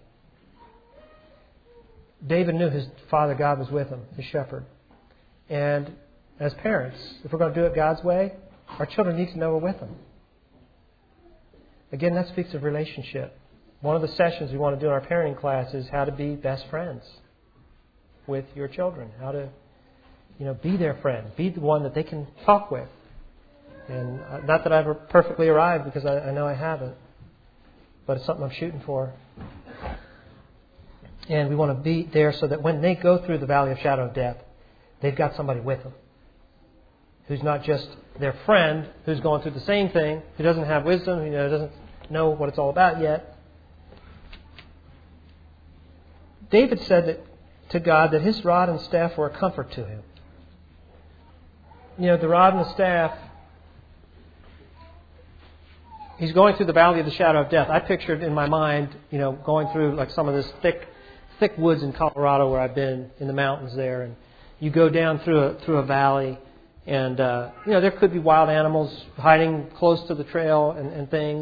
David knew his father God was with him, his shepherd. And as parents, if we're going to do it God's way, our children need to know we're with them. Again, that speaks of relationship. one of the sessions we want to do in our parenting class is how to be best friends with your children. How to, be their friend. Be the one that they can talk with. And not that I've perfectly arrived, because I know I haven't. But it's something I'm shooting for. And we want to be there so that when they go through the valley of shadow of death, they've got somebody with them. Who's not just their friend, who's going through the same thing, who doesn't have wisdom, who doesn't know what it's all about yet. David said to God that his rod and staff were a comfort to him. The rod and the staff, he's going through the valley of the shadow of death. I pictured in my mind, going through like some of this thick woods in Colorado where I've been in the mountains there. And you go down through a valley, and there could be wild animals hiding close to the trail and things.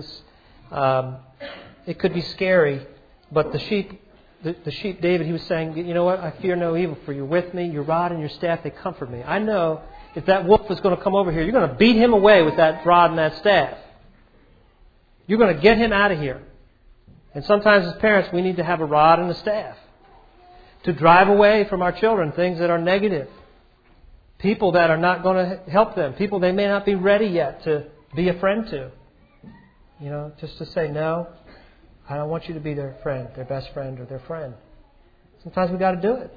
It could be scary, but the sheep, David, he was saying, you know what? I fear no evil, for you're with me. Your rod and your staff, they comfort me. I know if that wolf is going to come over here, you're going to beat him away with that rod and that staff. You're going to get him out of here. And sometimes as parents, we need to have a rod and a staff to drive away from our children things that are negative. People that are not going to help them. People they may not be ready yet to be a friend to. Just to say, no, I don't want you to be their friend, their best friend or their friend. Sometimes we've got to do it.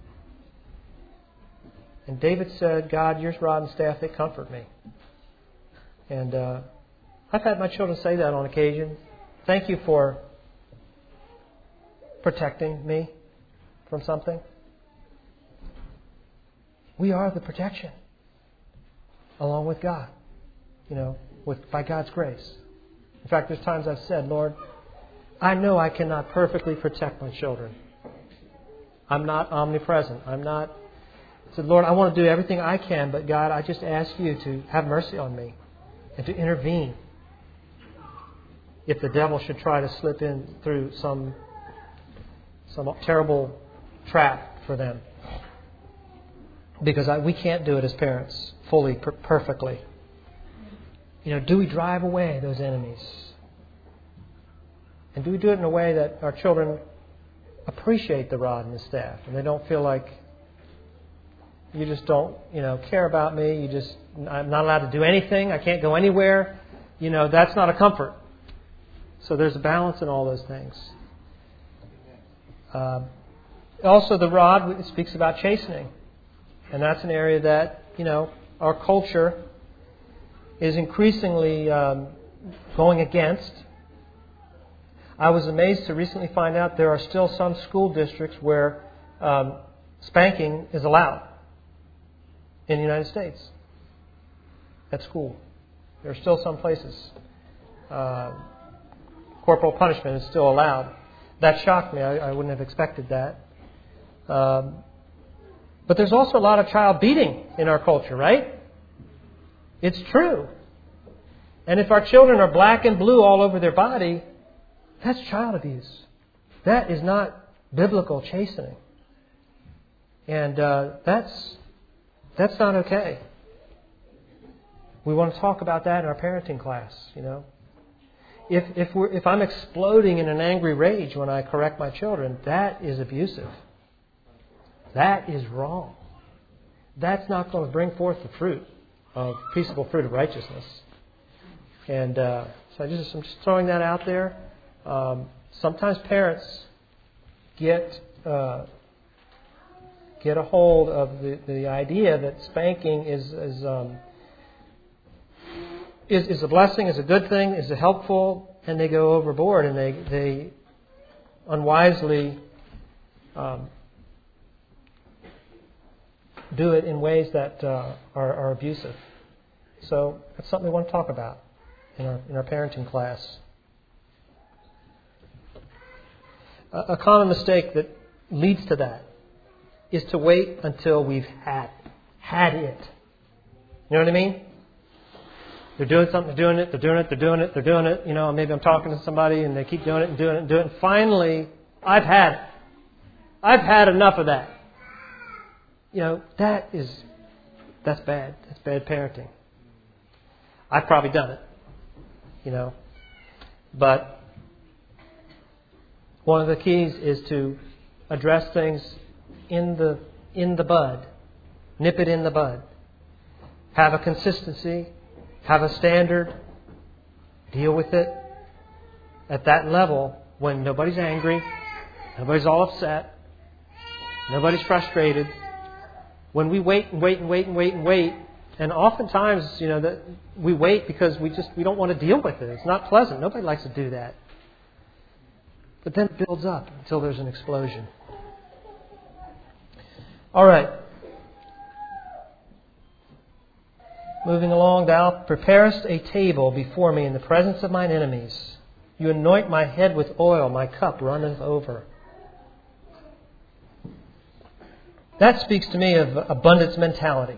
And David said, God, your rod and staff, they comfort me. And I've had my children say that on occasion. Thank you for protecting me from something. We are the protection, along with God, by God's grace. In fact, there's times I've said, Lord, I know I cannot perfectly protect my children. I'm not omnipresent. I said, Lord, I want to do everything I can, but God, I just ask you to have mercy on me and to intervene if the devil should try to slip in through some terrible trap for them. Because we can't do it as parents fully, perfectly. Do we drive away those enemies? And do we do it in a way that our children appreciate the rod and the staff, and they don't feel like you just don't, care about me. I'm not allowed to do anything. I can't go anywhere. That's not a comfort. So there's a balance in all those things. Also, the rod speaks about chastening. And that's an area that, our culture is increasingly going against. I was amazed to recently find out there are still some school districts where spanking is allowed in the United States at school. There are still some places. Corporal punishment is still allowed. That shocked me. I wouldn't have expected that. But there's also a lot of child beating in our culture, right? It's true. And if our children are black and blue all over their body, that's child abuse. That is not biblical chastening. And that's not okay. We want to talk about that in our parenting class, If I'm exploding in an angry rage when I correct my children, that is abusive. That is wrong. That's not going to bring forth the fruit of peaceable fruit of righteousness. And so I'm just throwing that out there. Sometimes parents get a hold of the idea that spanking is a blessing, is a good thing, is a helpful, and they go overboard and they unwisely do it in ways that are abusive. So that's something we want to talk about in our parenting class. A common mistake that leads to that is to wait until we've had it. You know what I mean? They're doing something, they're doing it, they're doing it, they're doing it, they're doing it. Maybe I'm talking to somebody and they keep doing it and doing it and doing it. And finally, I've had it. I've had enough of that. That's bad. That's bad parenting. I've probably done it. But One of the keys is to address things in the bud. Nip it in the bud. Have a consistency. Have a standard. Deal with it at that level when nobody's angry, nobody's all upset, nobody's frustrated. When we wait and wait and wait and wait and wait, and oftentimes, that we wait because we don't want to deal with it. It's not pleasant. Nobody likes to do that. But then it builds up until there's an explosion. All right. Moving along, thou preparest a table before me in the presence of mine enemies. You anoint my head with oil, my cup runneth over. That speaks to me of abundance mentality.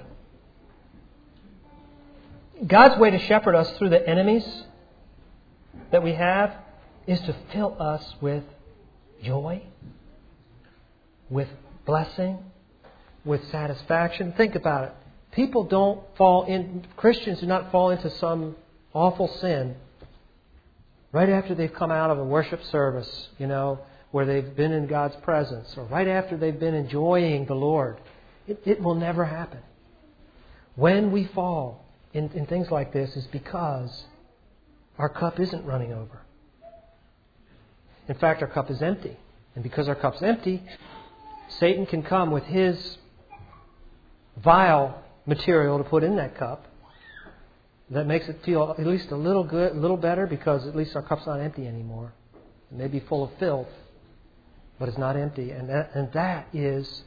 God's way to shepherd us through the enemies that we have is to fill us with joy, with blessing, with satisfaction. Think about it. Christians do not fall into some awful sin right after they've come out of a worship service, where they've been in God's presence, or right after they've been enjoying the Lord. It will never happen. When we fall in things like this is because our cup isn't running over. In fact, our cup is empty. And because our cup's empty, Satan can come with his vile material to put in that cup that makes it feel at least a little good, a little better, because at least our cup's not empty anymore. It may be full of filth, but it's not empty. And that is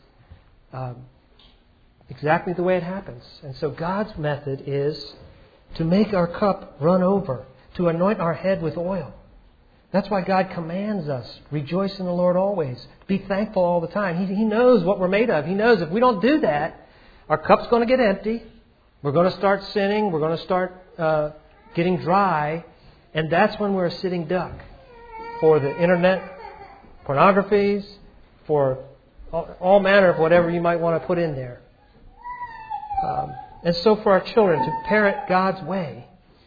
exactly the way it happens. And so God's method is to make our cup run over, to anoint our head with oil. That's why God commands us, rejoice in the Lord always. Be thankful all the time. He knows what we're made of. He knows if we don't do that, our cup's going to get empty. We're going to start sinning. We're going to start getting dry. And that's when we're a sitting duck for the internet, pornographies, for all manner of whatever you might want to put in there. And so for our children, to parent God's way.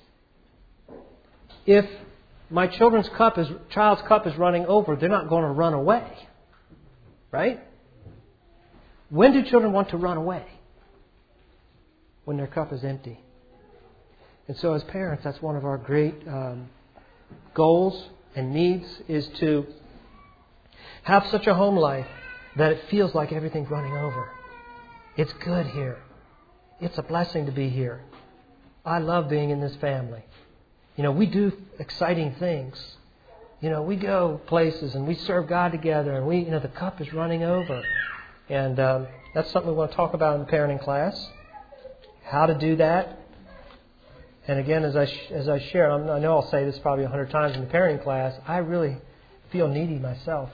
If my child's cup is running over, they're not going to run away. Right? When do children want to run away? When their cup is empty. And so as parents, that's one of our great goals and needs, is to have such a home life that it feels like everything's running over. It's good here. It's a blessing to be here. I love being in this family. We do exciting things. We go places and we serve God together, and the cup is running over. And that's something we want to talk about in the parenting class. How to do that. And again, as I share, I know I'll say this probably 100 times in the parenting class, I really feel needy myself,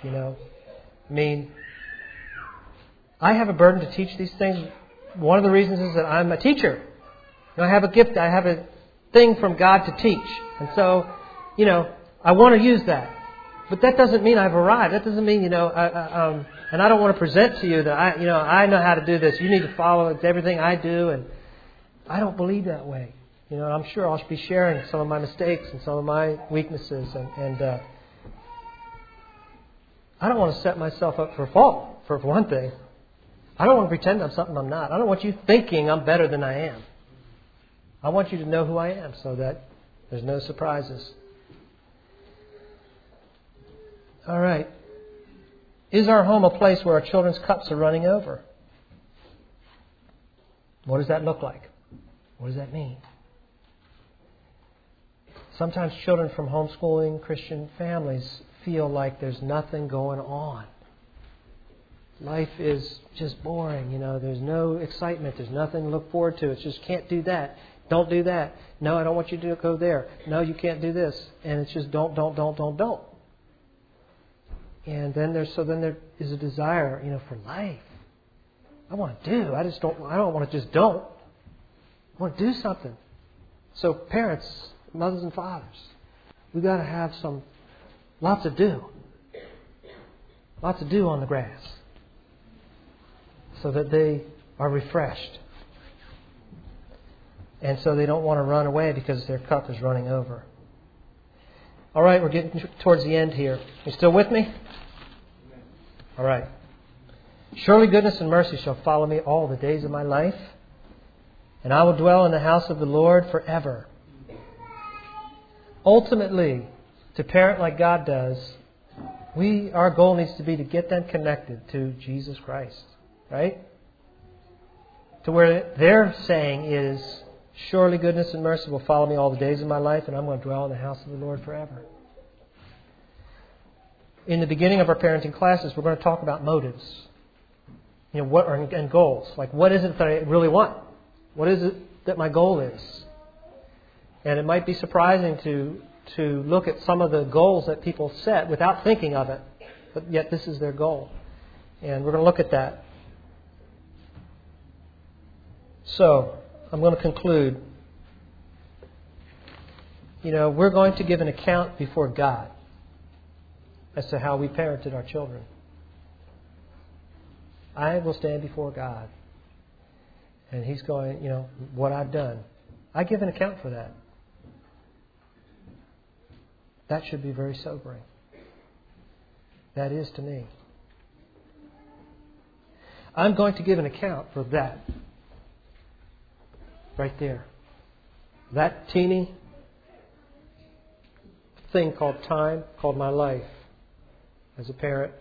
I have a burden to teach these things. One of the reasons is that I'm a teacher. I have a gift, I have a thing from God to teach. And so, I want to use that. But that doesn't mean I've arrived. That doesn't mean, and I don't want to present to you that I know how to do this. You need to follow everything I do. And I don't believe that way. I'm sure I'll be sharing some of my mistakes and some of my weaknesses. And I don't want to set myself up for fault, for one thing. I don't want to pretend I'm something I'm not. I don't want you thinking I'm better than I am. I want you to know who I am so that there's no surprises. All right. Is our home a place where our children's cups are running over? What does that look like? What does that mean? Sometimes children from homeschooling Christian families feel like there's nothing going on. Life is just boring, there's no excitement, there's nothing to look forward to. It's just can't do that. Don't do that. No, I don't want you to go there. No, you can't do this. And it's just don't. And then there is a desire, for life. I want to do. I don't want to just don't. I want to do something. So parents, mothers and fathers, we've got to have lots to do. Lots to do on the grass. So that they are refreshed. And so they don't want to run away because their cup is running over. All right, we're getting towards the end here. You still with me? All right. Surely goodness and mercy shall follow me all the days of my life, and I will dwell in the house of the Lord forever. Ultimately, to parent like God does, our goal needs to be to get them connected to Jesus Christ. Right? To where their saying is, surely goodness and mercy will follow me all the days of my life, and I'm going to dwell in the house of the Lord forever. In the beginning of our parenting classes, we're going to talk about motives. And goals. Like, what is it that I really want? What is it that my goal is? And it might be surprising to look at some of the goals that people set without thinking of it, but yet this is their goal. And we're going to look at that. So, I'm going to conclude. We're going to give an account before God as to how we parented our children. I will stand before God. And He's going, what I've done. I give an account for that. That should be very sobering. That is to me. I'm going to give an account for that. Right there. That teeny thing called time, called my life as a parent.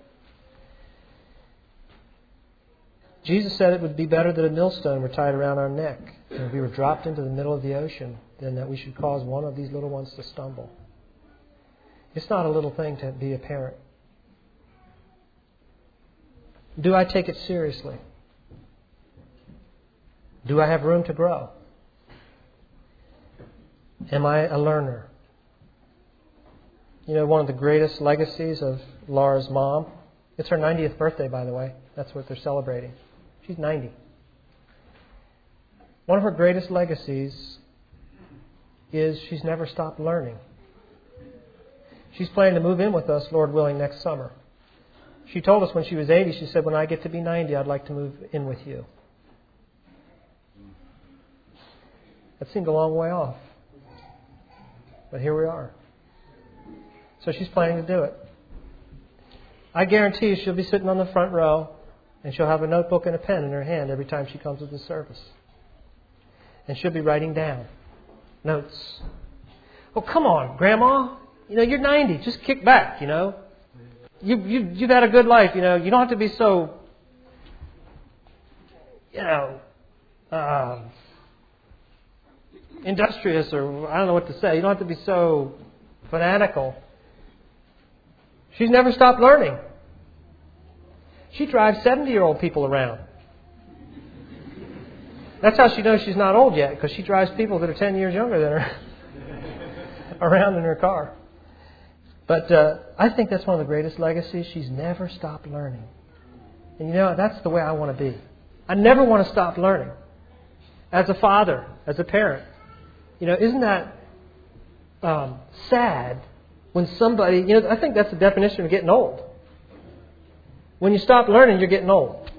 Jesus said it would be better that a millstone were tied around our neck and if we were dropped into the middle of the ocean than that we should cause one of these little ones to stumble. It's not a little thing to be a parent. Do I take it seriously? Do I have room to grow? Am I a learner? One of the greatest legacies of Laura's mom, it's her 90th birthday, by the way. That's what they're celebrating. She's 90. One of her greatest legacies is she's never stopped learning. She's planning to move in with us, Lord willing, next summer. She told us when she was 80, she said, when I get to be 90, I'd like to move in with you. That seemed a long way off. But here we are. So she's planning to do it. I guarantee you she'll be sitting on the front row and she'll have a notebook and a pen in her hand every time she comes to the service. And she'll be writing down notes. Oh, come on, Grandma. You're 90. Just kick back, You've had a good life, You don't have to be so, industrious, or I don't know what to say. You don't have to be so fanatical. She's never stopped learning. She drives 70-year-old people around. That's how she knows she's not old yet, because she drives people that are 10 years younger than her around in her car. But I think that's one of the greatest legacies. She's never stopped learning. And that's the way I want to be. I never want to stop learning. As a father, as a parent. Isn't that sad when somebody... I think that's the definition of getting old. When you stop learning, you're getting old.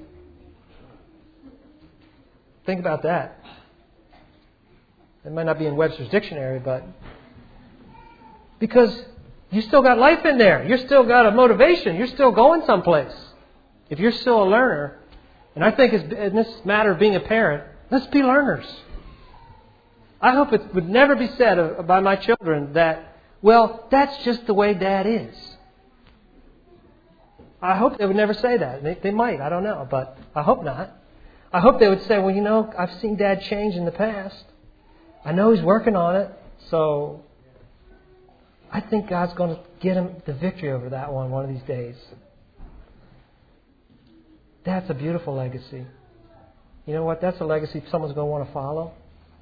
Think about that. It might not be in Webster's dictionary, but... Because you still got life in there. You still got a motivation. You're still going someplace. If you're still a learner, and I think in this matter of being a parent, let's be learners. I hope it would never be said by my children that, well, that's just the way Dad is. I hope they would never say that. They might, I don't know, but I hope not. I hope they would say, well, I've seen Dad change in the past. I know he's working on it, so I think God's going to get him the victory over that one of these days. That's a beautiful legacy. You know what? That's a legacy someone's going to want to follow.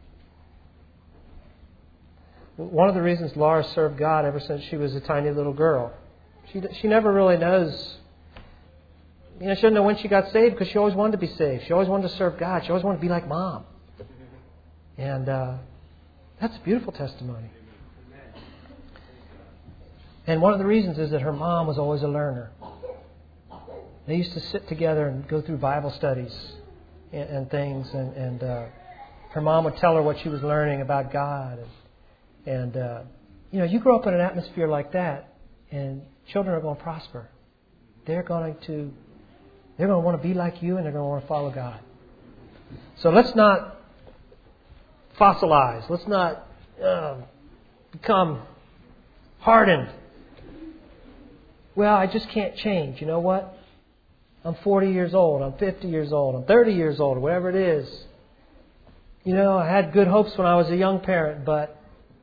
One of the reasons Laura served God ever since she was a tiny little girl, she never really knows. She doesn't know when she got saved because she always wanted to be saved. She always wanted to serve God. She always wanted to be like Mom. And that's a beautiful testimony. And one of the reasons is that her mom was always a learner. They used to sit together and go through Bible studies and things. And her mom would tell her what she was learning about God. And you grow up in an atmosphere like that, and children are going to prosper. They're going to They're going to want to be like you, and they're going to want to follow God. So let's not fossilize. Let's not become hardened. Well, I just can't change. You know what? I'm 40 years old. I'm 50 years old. I'm 30 years old, whatever it is. You know, I had good hopes when I was a young parent, but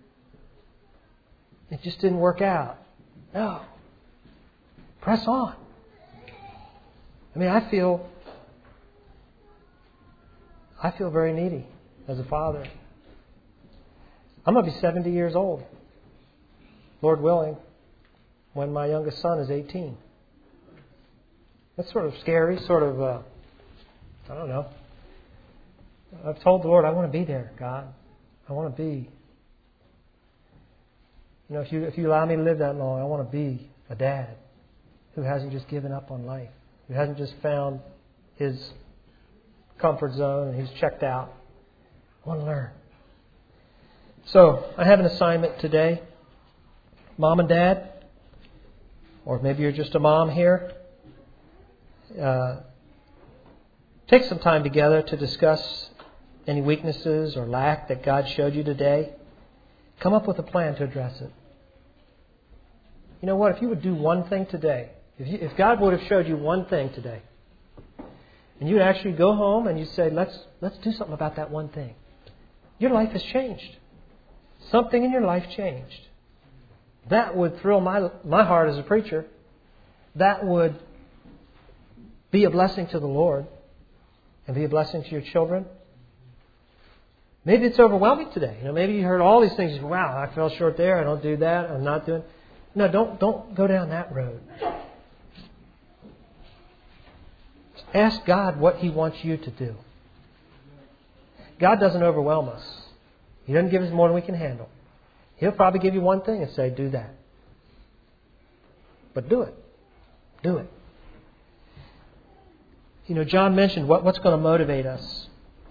it just didn't work out. No. Press on. I mean, I feel very needy as a father. I'm going to be 70 years old, Lord willing, when my youngest son is 18. That's sort of scary, sort of, I don't know. I've told the Lord, I want to be there, God. I want to be. You know, if you allow me to live that long, I want to be a dad who hasn't just given up on life, who hasn't just found his comfort zone and he's checked out. I want to learn. So, I have an assignment today. Mom and Dad, or maybe you're just a mom here, take some time together to discuss any weaknesses or lack that God showed you today. Come up with a plan to address it. You know what? If you would do one thing today, if God would have showed you one thing today, and you would actually go home and you say, let's do something about that one thing, your life has changed. Something in your life changed. That would thrill my heart as a preacher. That would be a blessing to the Lord and be a blessing to your children. Maybe it's overwhelming today. You know, maybe you heard all these things. Wow, I fell short there. I don't do that. I'm not doing. No, don't go down that road. Ask God what He wants you to do. God doesn't overwhelm us. He doesn't give us more than we can handle. He'll probably give you one thing and say, do that. But do it. Do it. You know, John mentioned what's going to motivate us.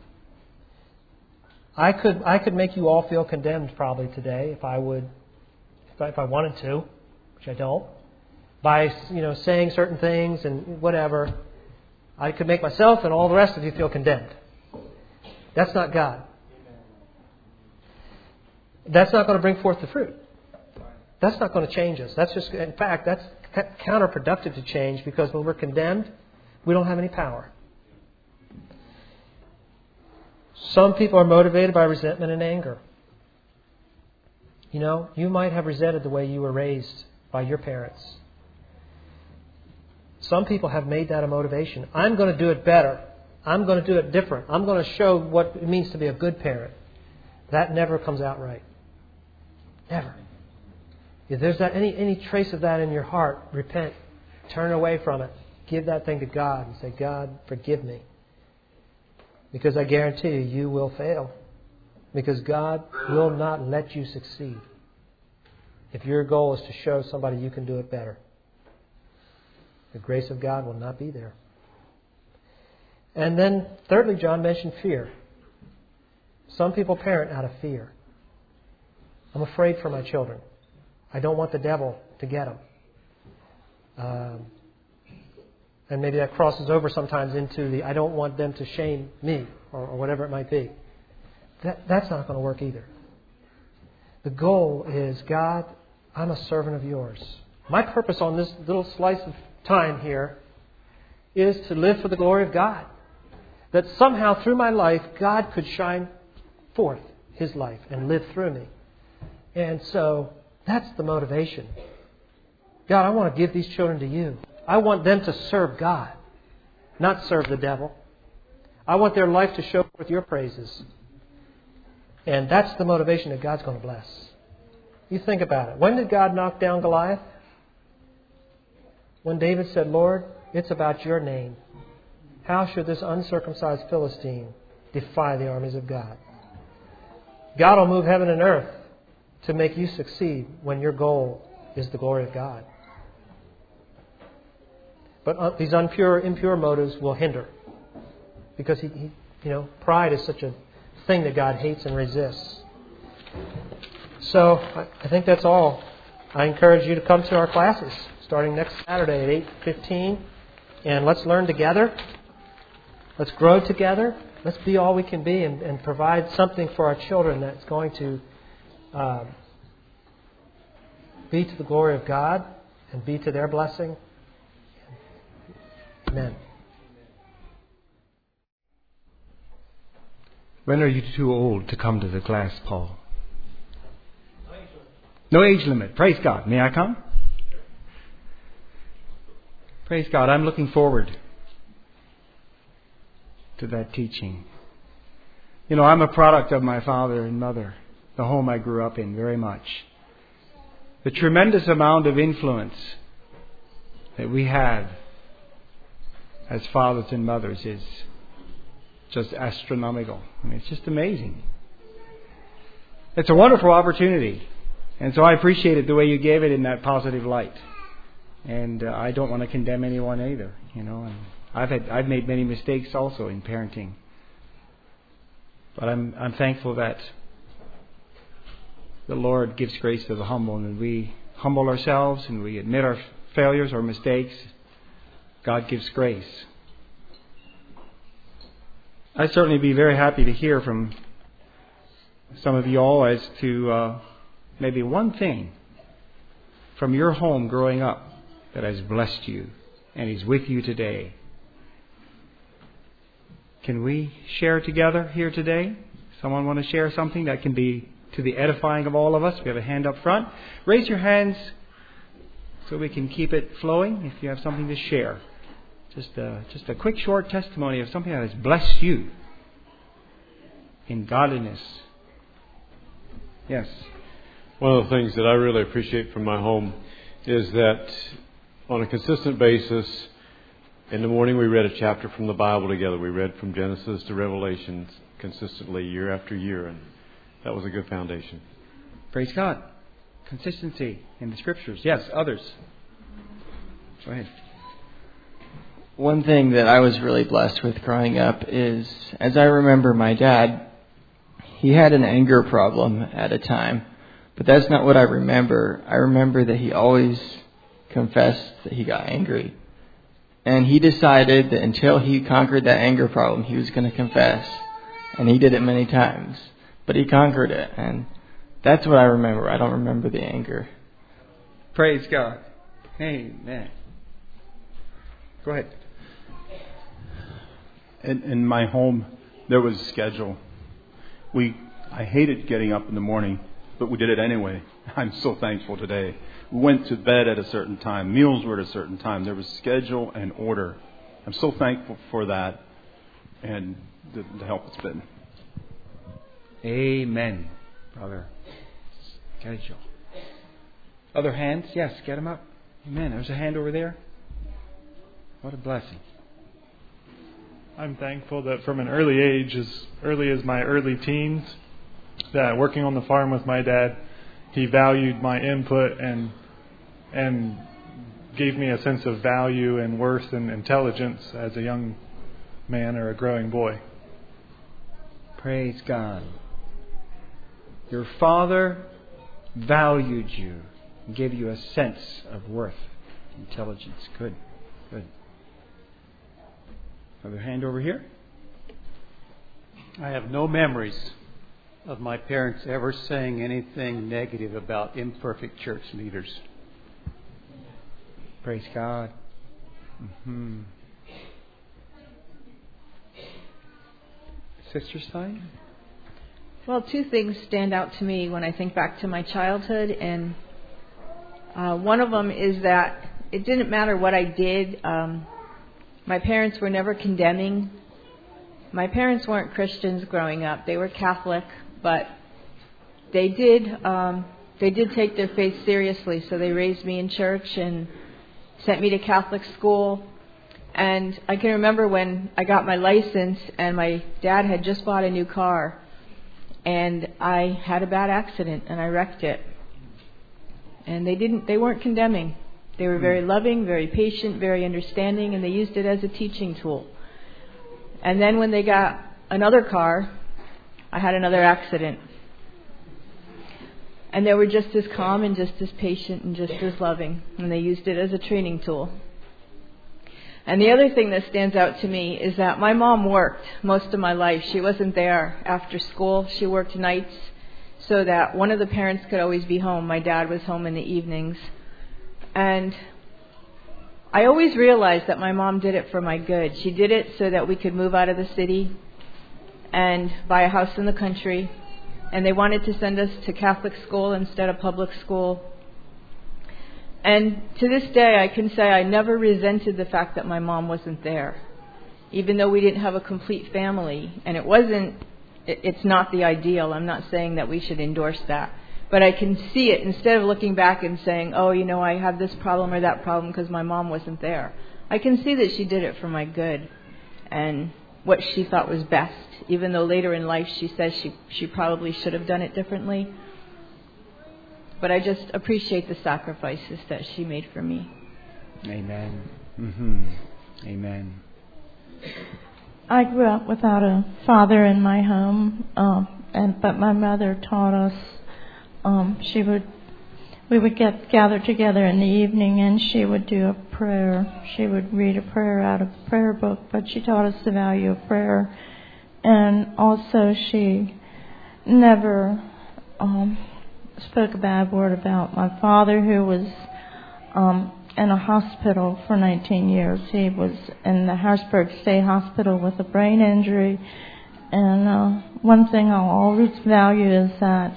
I could make you all feel condemned probably today if I wanted to, which I don't, by saying certain things and whatever. I could make myself and all the rest of you feel condemned. That's not God. That's not going to bring forth the fruit. That's not going to change us. That's just, in fact, that's counterproductive to change, because when we're condemned, we don't have any power. Some people are motivated by resentment and anger. You know, you might have resented the way you were raised by your parents. Some people have made that a motivation. I'm going to do it better. I'm going to do it different. I'm going to show what it means to be a good parent. That never comes out right. Never. If there's any trace of that in your heart, repent. Turn away from it. Give that thing to God and say, God, forgive me. Because I guarantee you will fail. Because God will not let you succeed if your goal is to show somebody you can do it better. The grace of God will not be there. And then, thirdly, John mentioned fear. Some people parent out of fear. I'm afraid for my children. I don't want the devil to get them. And maybe that crosses over sometimes into the I don't want them to shame me, or whatever it might be. That's not going to work either. The goal is, God, I'm a servant of yours. My purpose on this little slice of time here is to live for the glory of God. That somehow through my life, God could shine forth His life and live through me. And so that's the motivation. God, I want to give these children to you. I want them to serve God, not serve the devil. I want their life to show forth your praises. And that's the motivation that God's going to bless. You think about it. When did God knock down Goliath? When David said, Lord, it's about your name. How should this uncircumcised Philistine defy the armies of God? God will move heaven and earth to make you succeed when your goal is the glory of God. But these impure motives will hinder. Because pride is such a thing that God hates and resists. So I think that's all. I encourage you to come to our classes starting next Saturday at 8:15. And let's learn together. Let's grow together. Let's be all we can be and provide something for our children that's going to be to the glory of God and be to their blessing. Amen. When are you too old to come to the class, Paul? No age limit. Praise God. May I come? Praise God. I'm looking forward to that teaching. You know, I'm a product of my father and mother, the home I grew up in very much. The tremendous amount of influence that we have as fathers and mothers is just astronomical. I mean, it's just amazing. It's a wonderful opportunity. And so I appreciated the way you gave it in that positive light. And I don't want to condemn anyone either, you know. And I've made many mistakes also in parenting. But I'm thankful that the Lord gives grace to the humble, and we humble ourselves and we admit our failures or mistakes. God gives grace. I'd certainly be very happy to hear from some of you all as to maybe one thing from your home growing up that has blessed you and is with you today. Can we share together here today? Someone want to share something that can be to the edifying of all of us? We have a hand up front. Raise your hands so we can keep it flowing if you have something to share. Just a quick short testimony of something that has blessed you in godliness. Yes. One of the things that I really appreciate from my home is that on a consistent basis, in the morning we read a chapter from the Bible together. We read from Genesis to Revelation consistently year after year, and that was a good foundation. Praise God. Consistency in the Scriptures. Yes, others. Go ahead. One thing that I was really blessed with growing up is, as I remember my dad, he had an anger problem at a time. But that's not what I remember. I remember that he always confessed that he got angry. And he decided that until he conquered that anger problem, he was going to confess. And he did it many times. But he conquered it. And that's what I remember. I don't remember the anger. Praise God. Amen. Go ahead. In my home, there was a schedule. I hated getting up in the morning, but we did it anyway. I'm so thankful today. We went to bed at a certain time. Meals were at a certain time. There was schedule and order. I'm so thankful for that and the help it's been. Amen, brother. Schedule. Other hands? Yes, get them up. Amen. There's a hand over there. What a blessing. I'm thankful that from an early age, as early as my early teens, that working on the farm with my dad, he valued my input and gave me a sense of value and worth and intelligence as a young man or a growing boy. Praise God. Your father valued you and gave you a sense of worth, intelligence. Good. Good. Other hand over here. I have no memories of my parents ever saying anything negative about imperfect church leaders. Praise God. Mm-hmm. Sister Stein? Well, two things stand out to me when I think back to my childhood, and one of them is that it didn't matter what I did. My parents were never condemning. My parents weren't Christians growing up. They were Catholic, but they did take their faith seriously. So they raised me in church and sent me to Catholic school. And I can remember when I got my license and my dad had just bought a new car. And I had a bad accident and I wrecked it. And they weren't condemning. They were very loving, very patient, very understanding, and they used it as a teaching tool. And then when they got another car, I had another accident. And they were just as calm and just as patient and just as loving. And they used it as a training tool. And the other thing that stands out to me is that my mom worked most of my life. She wasn't there after school. She worked nights so that one of the parents could always be home. My dad was home in the evenings. And I always realized that my mom did it for my good. She did it so that we could move out of the city and buy a house in the country. And they wanted to send us to Catholic school instead of public school. And to this day, I can say I never resented the fact that my mom wasn't there, even though we didn't have a complete family. And it's not the ideal. I'm not saying that we should endorse that. But I can see it instead of looking back and saying, oh, I have this problem or that problem because my mom wasn't there. I can see that she did it for my good and what she thought was best, even though later in life she says she probably should have done it differently. But I just appreciate the sacrifices that she made for me. Amen. Mm-hmm. Amen. I grew up without a father in my home, but my mother taught us. We would gather together in the evening, and she would do a prayer. She would read a prayer out of a prayer book, but she taught us the value of prayer. And also, she never spoke a bad word about my father, who was in a hospital for 19 years. He was in the Harrisburg State Hospital with a brain injury. And one thing I'll always value is that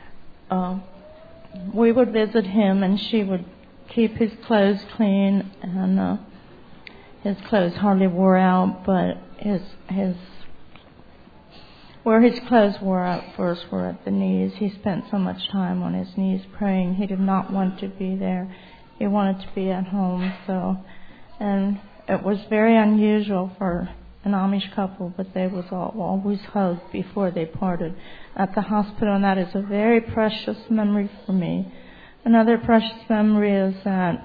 we would visit him, and she would keep his clothes clean, and his clothes hardly wore out, but where his clothes wore out first were at the knees. He spent so much time on his knees praying. He did not want to be there. He wanted to be at home. And it was very unusual for an Amish couple, but they was always hugged before they parted at the hospital, and that is a very precious memory for me. Another precious memory is that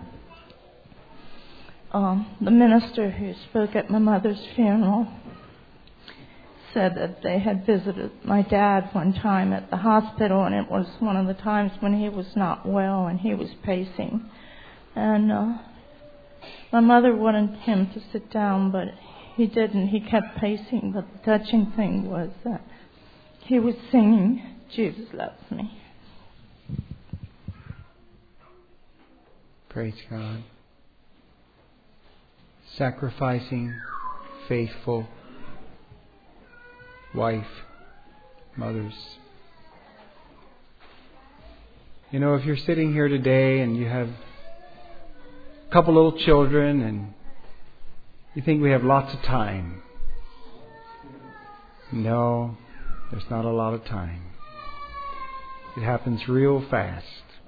the minister who spoke at my mother's funeral said that they had visited my dad one time at the hospital, and it was one of the times when he was not well and he was pacing. And my mother wanted him to sit down, but he didn't. He kept pacing. But the touching thing was that he was singing, "Jesus Loves Me." Praise God. Sacrificing, faithful wife, mothers. If you're sitting here today and you have a couple little children and you think we have lots of time. No, there's not a lot of time. It happens real fast.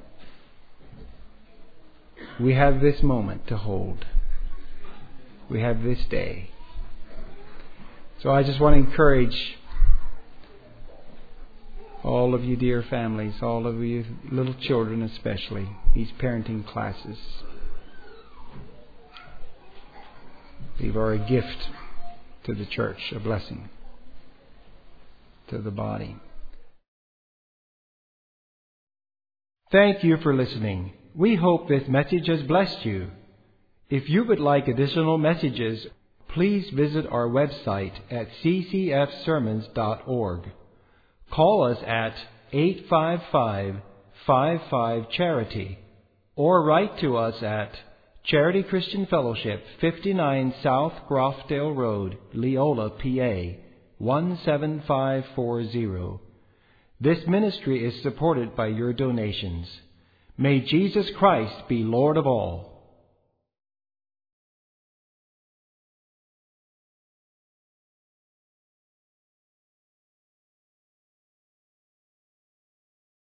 We have this moment to hold. We have this day. So I just want to encourage all of you dear families, all of you little children especially, these parenting classes. These are a gift to the church, a blessing to the body. Thank you for listening. We hope this message has blessed you. If you would like additional messages, please visit our website at ccfsermons.org. Call us at 855-55-CHARITY or write to us at Charity Christian Fellowship, 59 South Groffdale Road, Leola, PA, 17540. This ministry is supported by your donations. May Jesus Christ be Lord of all.